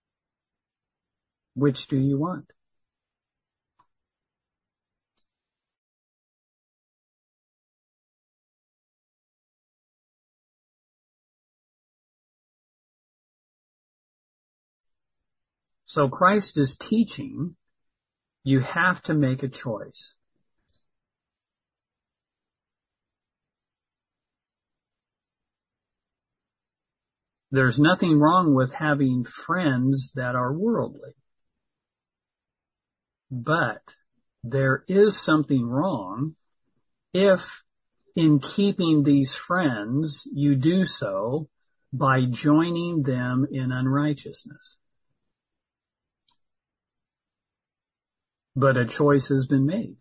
Which do you want? So Christ is teaching you have to make a choice. There's nothing wrong with having friends that are worldly. But there is something wrong if in keeping these friends you do so by joining them in unrighteousness. But a choice has been made.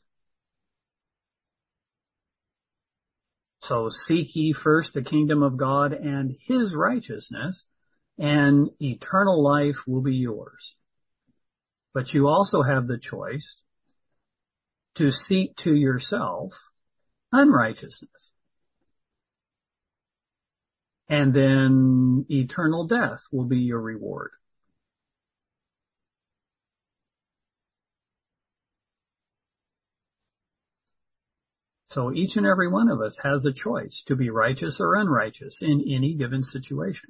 So seek ye first the kingdom of God and his righteousness, and eternal life will be yours. But you also have the choice to seek to yourself unrighteousness. And then eternal death will be your reward. So each and every one of us has a choice to be righteous or unrighteous in any given situation.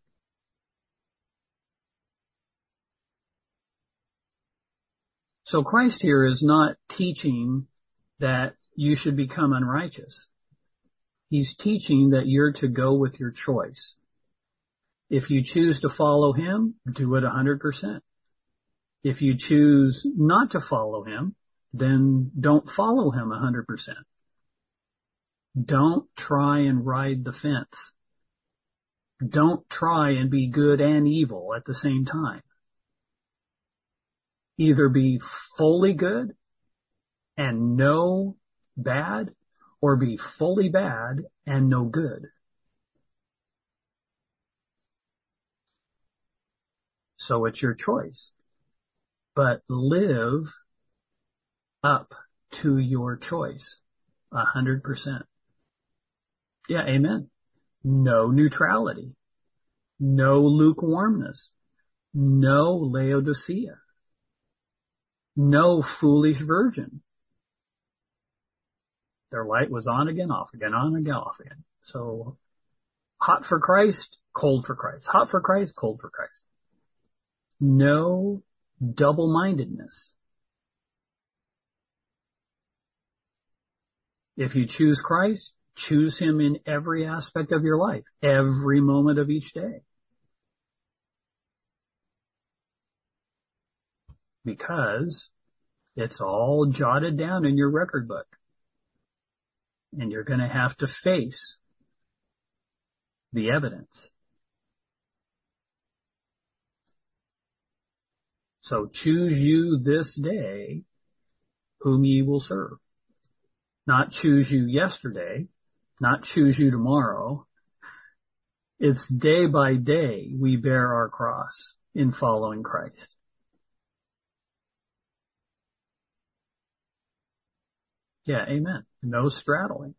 So Christ here is not teaching that you should become unrighteous. He's teaching that you're to go with your choice. If you choose to follow him, do it 100%. If you choose not to follow him, then don't follow him 100%. Don't try and ride the fence. Don't try and be good and evil at the same time. Either be fully good and no bad, or be fully bad and no good. So it's your choice. But live up to your choice 100%. Yeah, amen. No neutrality. No lukewarmness. No Laodicea. No foolish virgin. Their light was on again, off again, on again, off again. So Hot for Christ, cold for Christ. Hot for Christ, cold for Christ. No double-mindedness. If you choose Christ, choose him in every aspect of your life, every moment of each day. Because it's all jotted down in your record book. And you're going to have to face the evidence. So choose you this day whom ye will serve. Not choose you yesterday, not choose you tomorrow. It's day by day we bear our cross in following Christ. Yeah, amen. No straddling.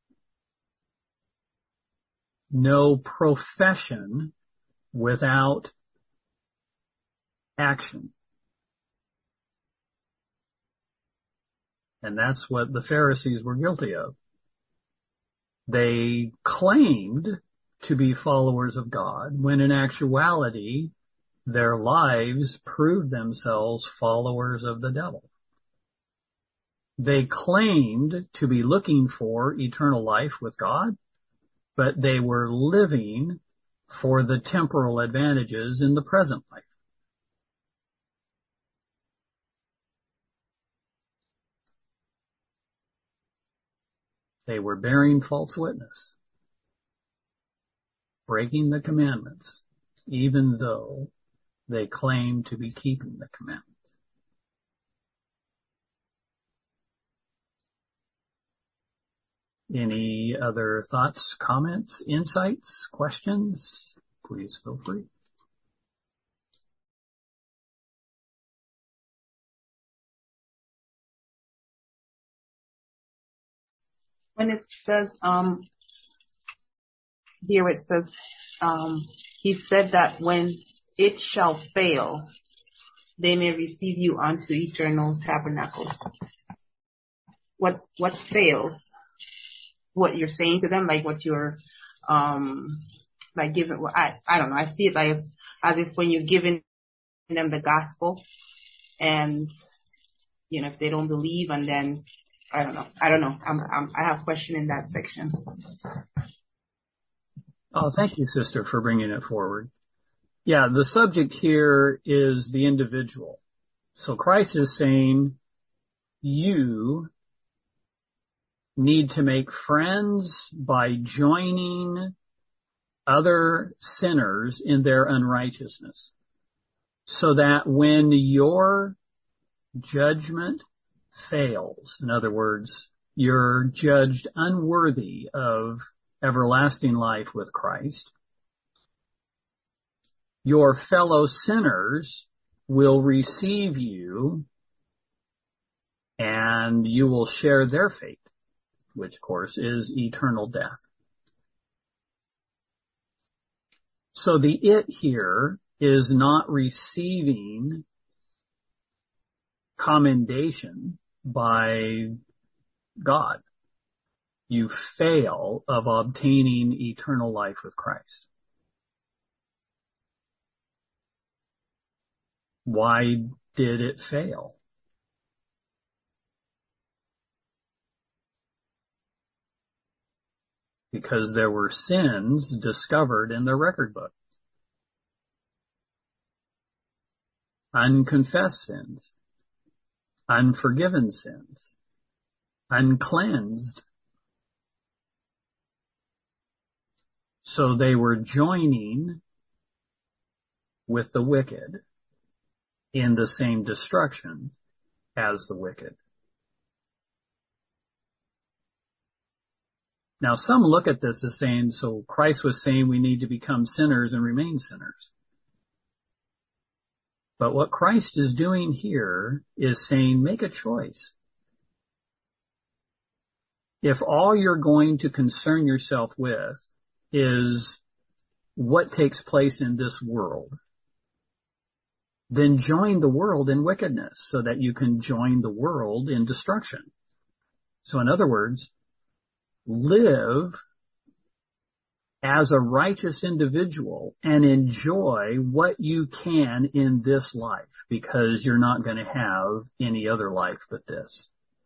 No profession without action. And that's what the Pharisees were guilty of. They claimed to be followers of God, when in actuality, their lives proved themselves followers of the devil. They claimed to be looking for eternal life with God, but they were living for the temporal advantages in the present life. They were bearing false witness, breaking the commandments, even though they claimed to be keeping the commandments. Any other thoughts, comments, insights, questions? Please feel free. When it says, here it says, he said that when it shall fail, they may receive you unto eternal tabernacle. What fails? What you're saying to them, like what you're, like giving, well, I don't know, I see it like as if when you're giving them the gospel and, you know, if they don't believe and then, I don't know. I have a question in that section. Oh, thank you, sister, for bringing it forward. Yeah, the subject here is the individual. So Christ is saying, you need to make friends by joining other sinners in their unrighteousness, so that when your judgment fails, in other words, you're judged unworthy of everlasting life with Christ, your fellow sinners will receive you and you will share their fate, which of course is eternal death. So the it here is not receiving commendation by God. You fail of obtaining eternal life with Christ. Why did it fail? Because there were sins discovered in the record book. Unconfessed sins, unforgiven sins, uncleansed. So they were joining with the wicked in the same destruction as the wicked. Now, some look at this as saying, so Christ was saying we need to become sinners and remain sinners. But what Christ is doing here is saying, make a choice. If all you're going to concern yourself with is what takes place in this world, then join the world in wickedness so that you can join the world in destruction. So in other words, live as a righteous individual and enjoy what you can in this life, because you're not going to have any other life but this.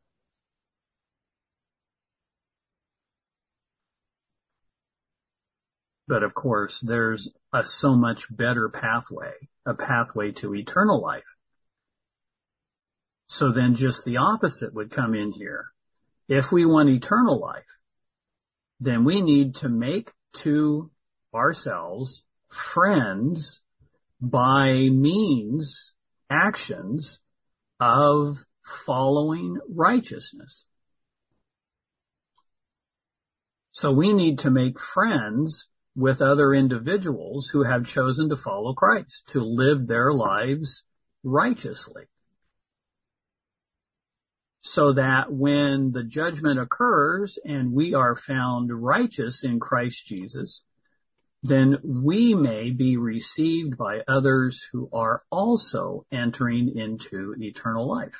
But of course, there's a so much better pathway, a pathway to eternal life. So then just the opposite would come in here. If we want eternal life, then we need to make to ourselves friends by means, actions of following righteousness. So we need to make friends with other individuals who have chosen to follow Christ, to live their lives righteously. So that when the judgment occurs and we are found righteous in Christ Jesus, then we may be received by others who are also entering into eternal life.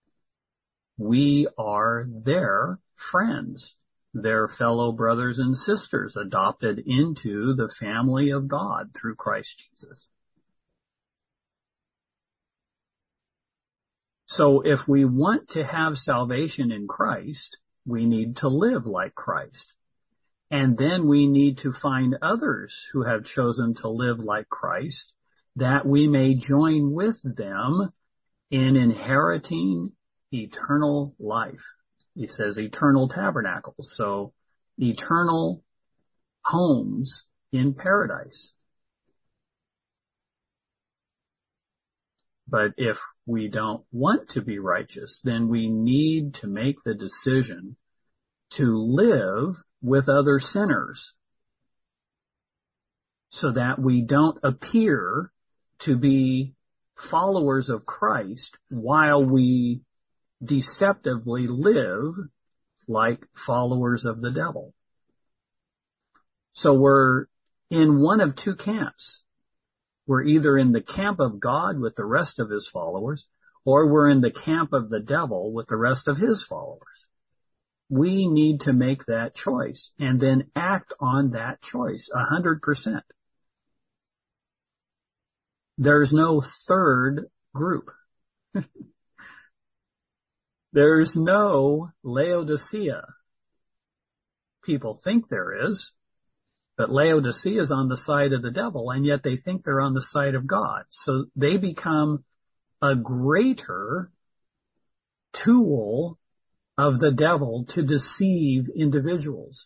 We are their friends, their fellow brothers and sisters, adopted into the family of God through Christ Jesus. So if we want to have salvation in Christ, we need to live like Christ. And then we need to find others who have chosen to live like Christ, that we may join with them in inheriting eternal life. He says eternal tabernacles, so eternal homes in paradise. But if we don't want to be righteous, then we need to make the decision to live with other sinners so that we don't appear to be followers of Christ while we deceptively live like followers of the devil. So we're in one of two camps. We're either in the camp of God with the rest of his followers, or we're in the camp of the devil with the rest of his followers. We need to make that choice and then act on that choice 100%. There's no third group. There's no Laodicea. People think there is, but Laodicea is on the side of the devil, and yet they think they're on the side of God. So they become a greater tool of the devil to deceive individuals.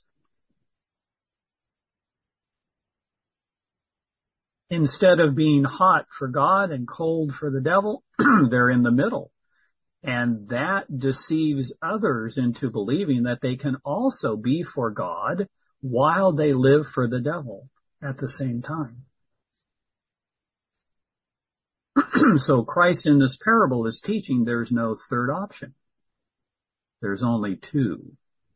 Instead of being hot for God and cold for the devil, they're in the middle. And that deceives others into believing that they can also be for God while they live for the devil at the same time. So Christ in this parable is teaching there's no third option. There's only two.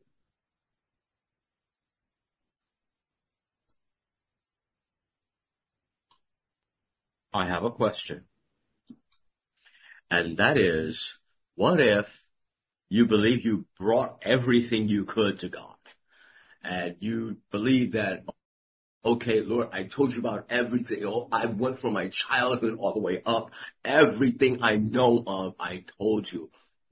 I have a question. And that is, what if you believe you brought everything you could to God? And you believe that, okay, Lord, I told you about everything. Oh, I went from my childhood all the way up. Everything I know of, I told you.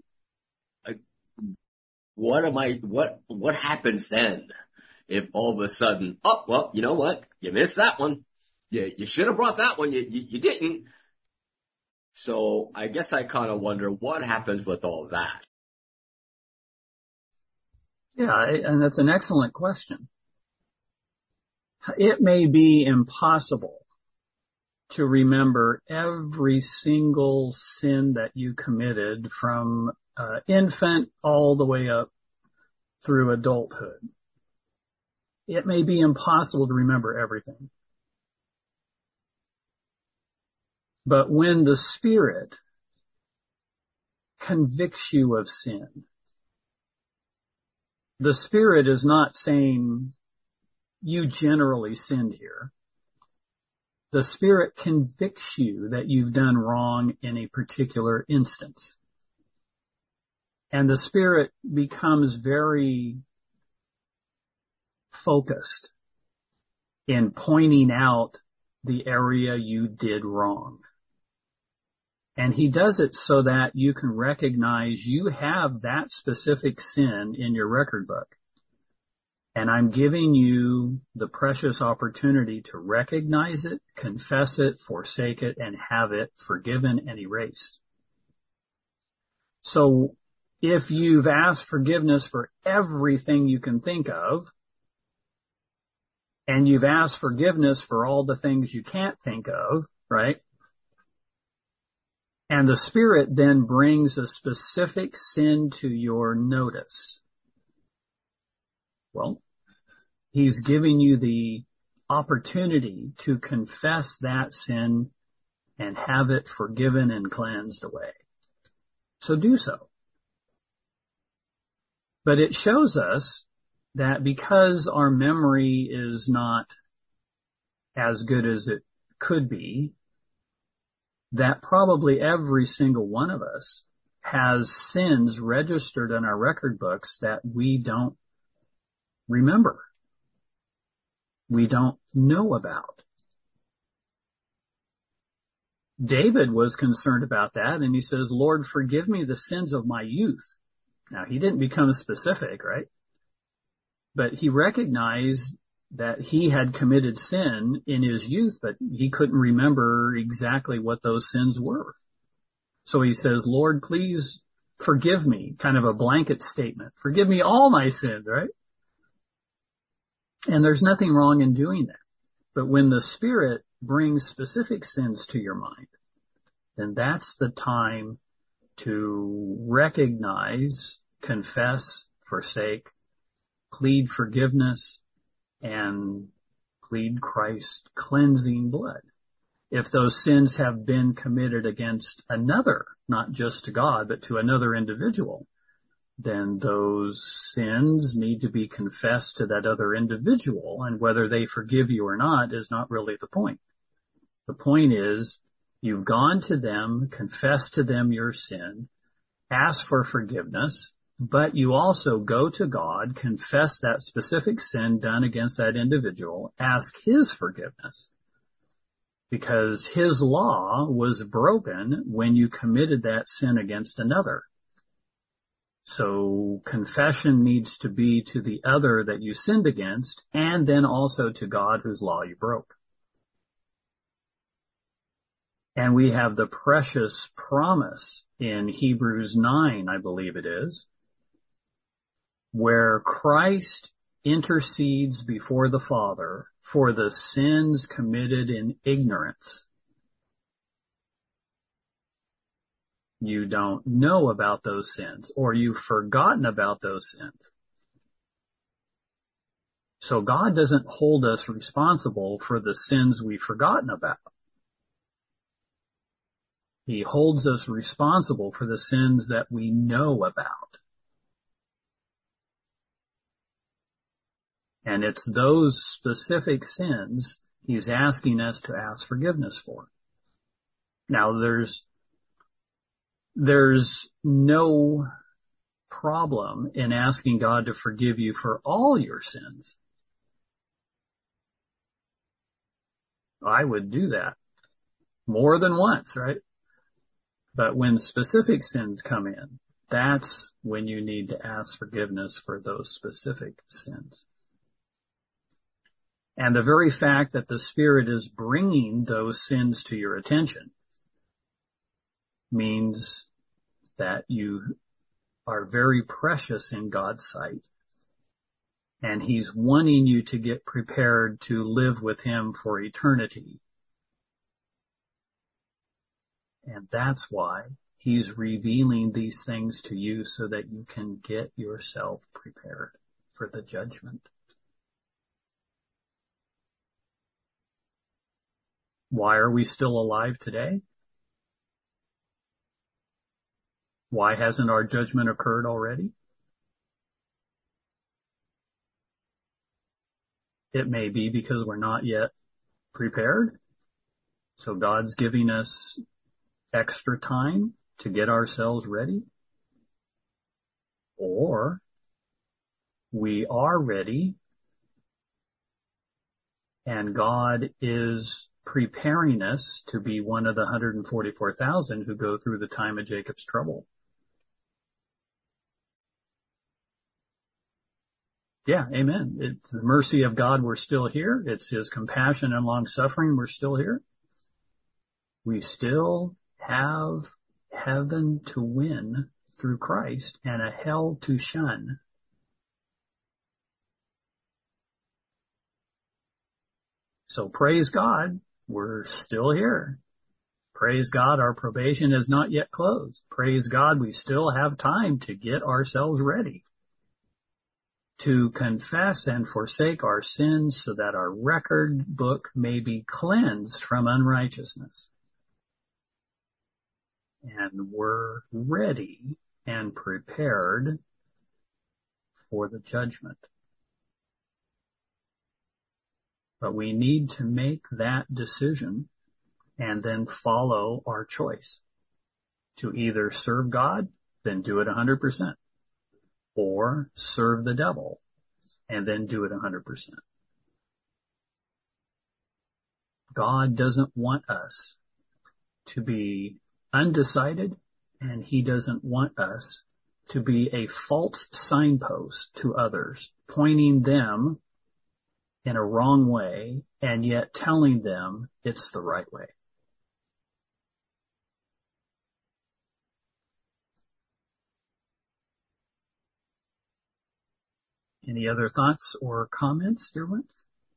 What happens then if all of a sudden, oh, well, you know what? You missed that one. You should have brought that one. You didn't. So I guess I kind of wonder what happens with all that. Yeah, and that's an excellent question. It may be impossible to remember every single sin that you committed from infant all the way up through adulthood. It may be impossible to remember everything. But when the Spirit convicts you of sin, the Spirit is not saying you generally sinned here. The Spirit convicts you that you've done wrong in a particular instance. And the Spirit becomes very focused in pointing out the area you did wrong. And he does it so that you can recognize you have that specific sin in your record book. And I'm giving you the precious opportunity to recognize it, confess it, forsake it, and have it forgiven and erased. So if you've asked forgiveness for everything you can think of, and you've asked forgiveness for all the things you can't think of, right? And the Spirit then brings a specific sin to your notice. Well, He's giving you the opportunity to confess that sin and have it forgiven and cleansed away. So do so. But it shows us that because our memory is not as good as it could be, that probably every single one of us has sins registered in our record books that we don't remember. We don't know about. David was concerned about that, and he says, Lord, forgive me the sins of my youth. Now, he didn't become specific, right? But he recognized that he had committed sin in his youth, but he couldn't remember exactly what those sins were. So he says, Lord, please forgive me, kind of a blanket statement. Forgive me all my sins, right? And there's nothing wrong in doing that. But when the Spirit brings specific sins to your mind, then that's the time to recognize, confess, forsake, plead forgiveness, and plead Christ's cleansing blood. If those sins have been committed against another, not just to God, but to another individual, then those sins need to be confessed to that other individual, and whether they forgive you or not is not really the point. The point is, you've gone to them, confessed to them your sin, asked for forgiveness, but you also go to God, confess that specific sin done against that individual, ask His forgiveness, because His law was broken when you committed that sin against another. So confession needs to be to the other that you sinned against, and then also to God whose law you broke. And we have the precious promise in Hebrews 9, I believe it is, where Christ intercedes before the Father for the sins committed in ignorance. You don't know about those sins, or you've forgotten about those sins. So God doesn't hold us responsible for the sins we've forgotten about. He holds us responsible for the sins that we know about. And it's those specific sins He's asking us to ask forgiveness for. Now, there's no problem in asking God to forgive you for all your sins. I would do that more than once, right? But when specific sins come in, that's when you need to ask forgiveness for those specific sins. And the very fact that the Spirit is bringing those sins to your attention means that you are very precious in God's sight. And He's wanting you to get prepared to live with Him for eternity. And that's why He's revealing these things to you so that you can get yourself prepared for the judgment. Why are we still alive today? Why hasn't our judgment occurred already? It may be because we're not yet prepared. So God's giving us extra time to get ourselves ready. Or we are ready And God is preparing us to be one of the 144,000 who go through the time of Jacob's trouble. Yeah, amen. It's the mercy of God we're still here. It's His compassion and long suffering we're still here. We still have heaven to win through Christ and a hell to shun. So praise God, we're still here. Praise God, our probation is not yet closed. Praise God, we still have time to get ourselves ready to confess and forsake our sins so that our record book may be cleansed from unrighteousness. And we're ready and prepared for the judgment. But we need to make that decision and then follow our choice. To either serve God, then do it 100%, or serve the devil, and then do it 100%. God doesn't want us to be undecided, and He doesn't want us to be a false signpost to others, pointing them in a wrong way and yet telling them it's the right way. Any other thoughts or comments, dear ones?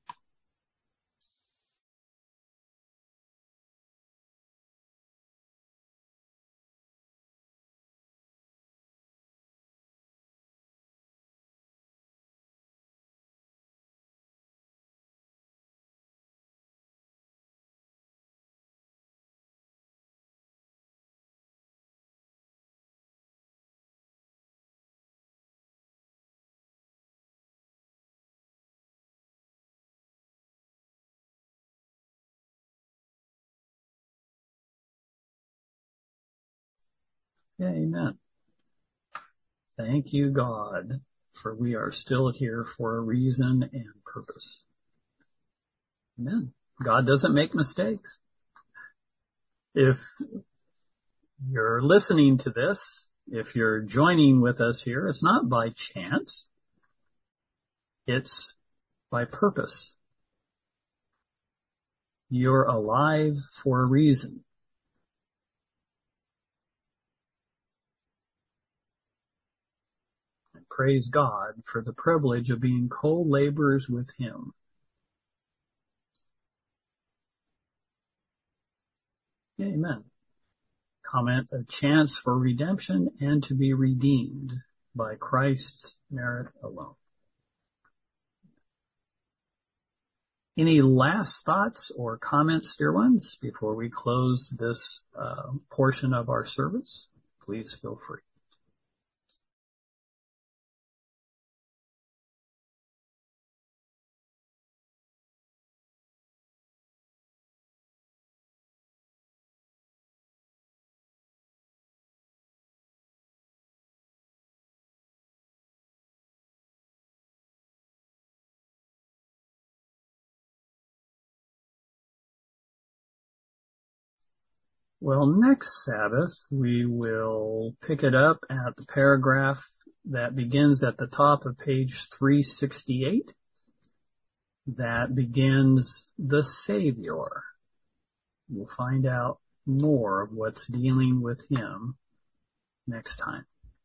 Yeah, amen. Thank you, God, for we are still here for a reason and purpose. Amen. God doesn't make mistakes. If you're listening to this, if you're joining with us here, it's not by chance. It's by purpose. You're alive for a reason. And praise God for the privilege of being co-laborers with Him. Amen. Comment, a chance for redemption and to be redeemed by Christ's merit alone. Any last thoughts or comments, dear ones, before we close this portion of our service? Please feel free. Well, next Sabbath, we will pick it up at the paragraph that begins at the top of page 368. That begins the Savior. We'll find out more of what's dealing with Him next time.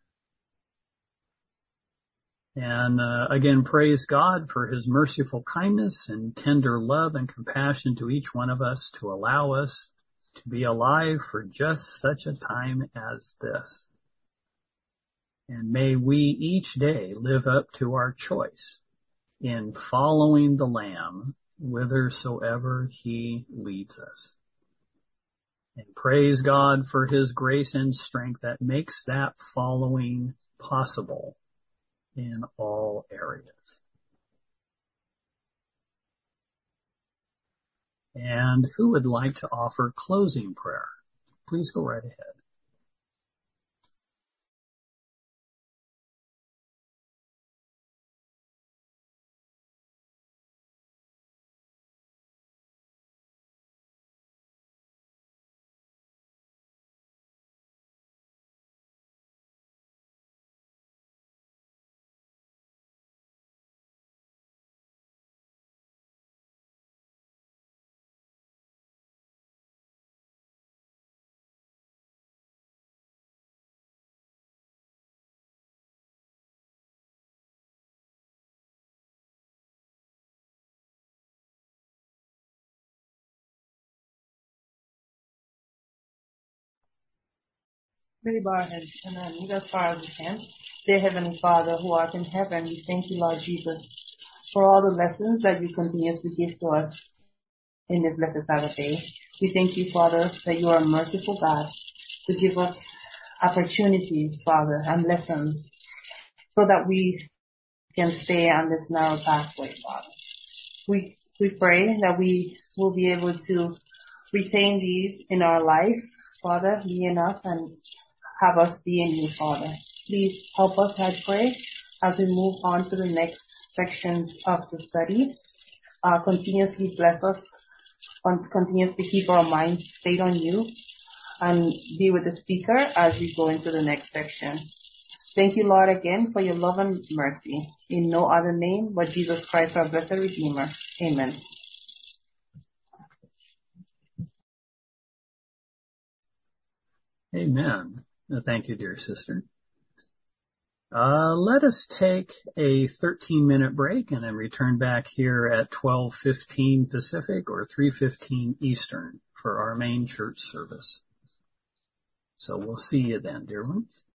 And again, praise God for His merciful kindness and tender love and compassion to each one of us to allow us to be alive for just such a time as this. And may we each day live up to our choice in following the Lamb whithersoever He leads us. And praise God for His grace and strength that makes that following possible in all areas. And who would like to offer closing prayer? Please go right ahead. Really bow our heads and move as far as we can. Dear Heavenly Father, who art in heaven, we thank you, Lord Jesus, for all the lessons that you continuously give to us in this blessed Sabbath day. We thank you, Father, that you are a merciful God to give us opportunities, Father, and lessons so that we can stay on this narrow pathway, Father. We pray that we will be able to retain these in our life, Father, be enough and have us be in you, Father. Please help us, I pray, as we move on to the next sections of the study. Continuously bless us, continuously keep our minds stayed on you, and be with the speaker as we go into the next section. Thank you, Lord, again for your love and mercy. In no other name but Jesus Christ, our blessed Redeemer. Amen. Amen. Thank you, dear sister. Let us take a 13-minute break and then return back here at 12:15 Pacific or 3:15 Eastern for our main church service. So we'll see you then, dear ones.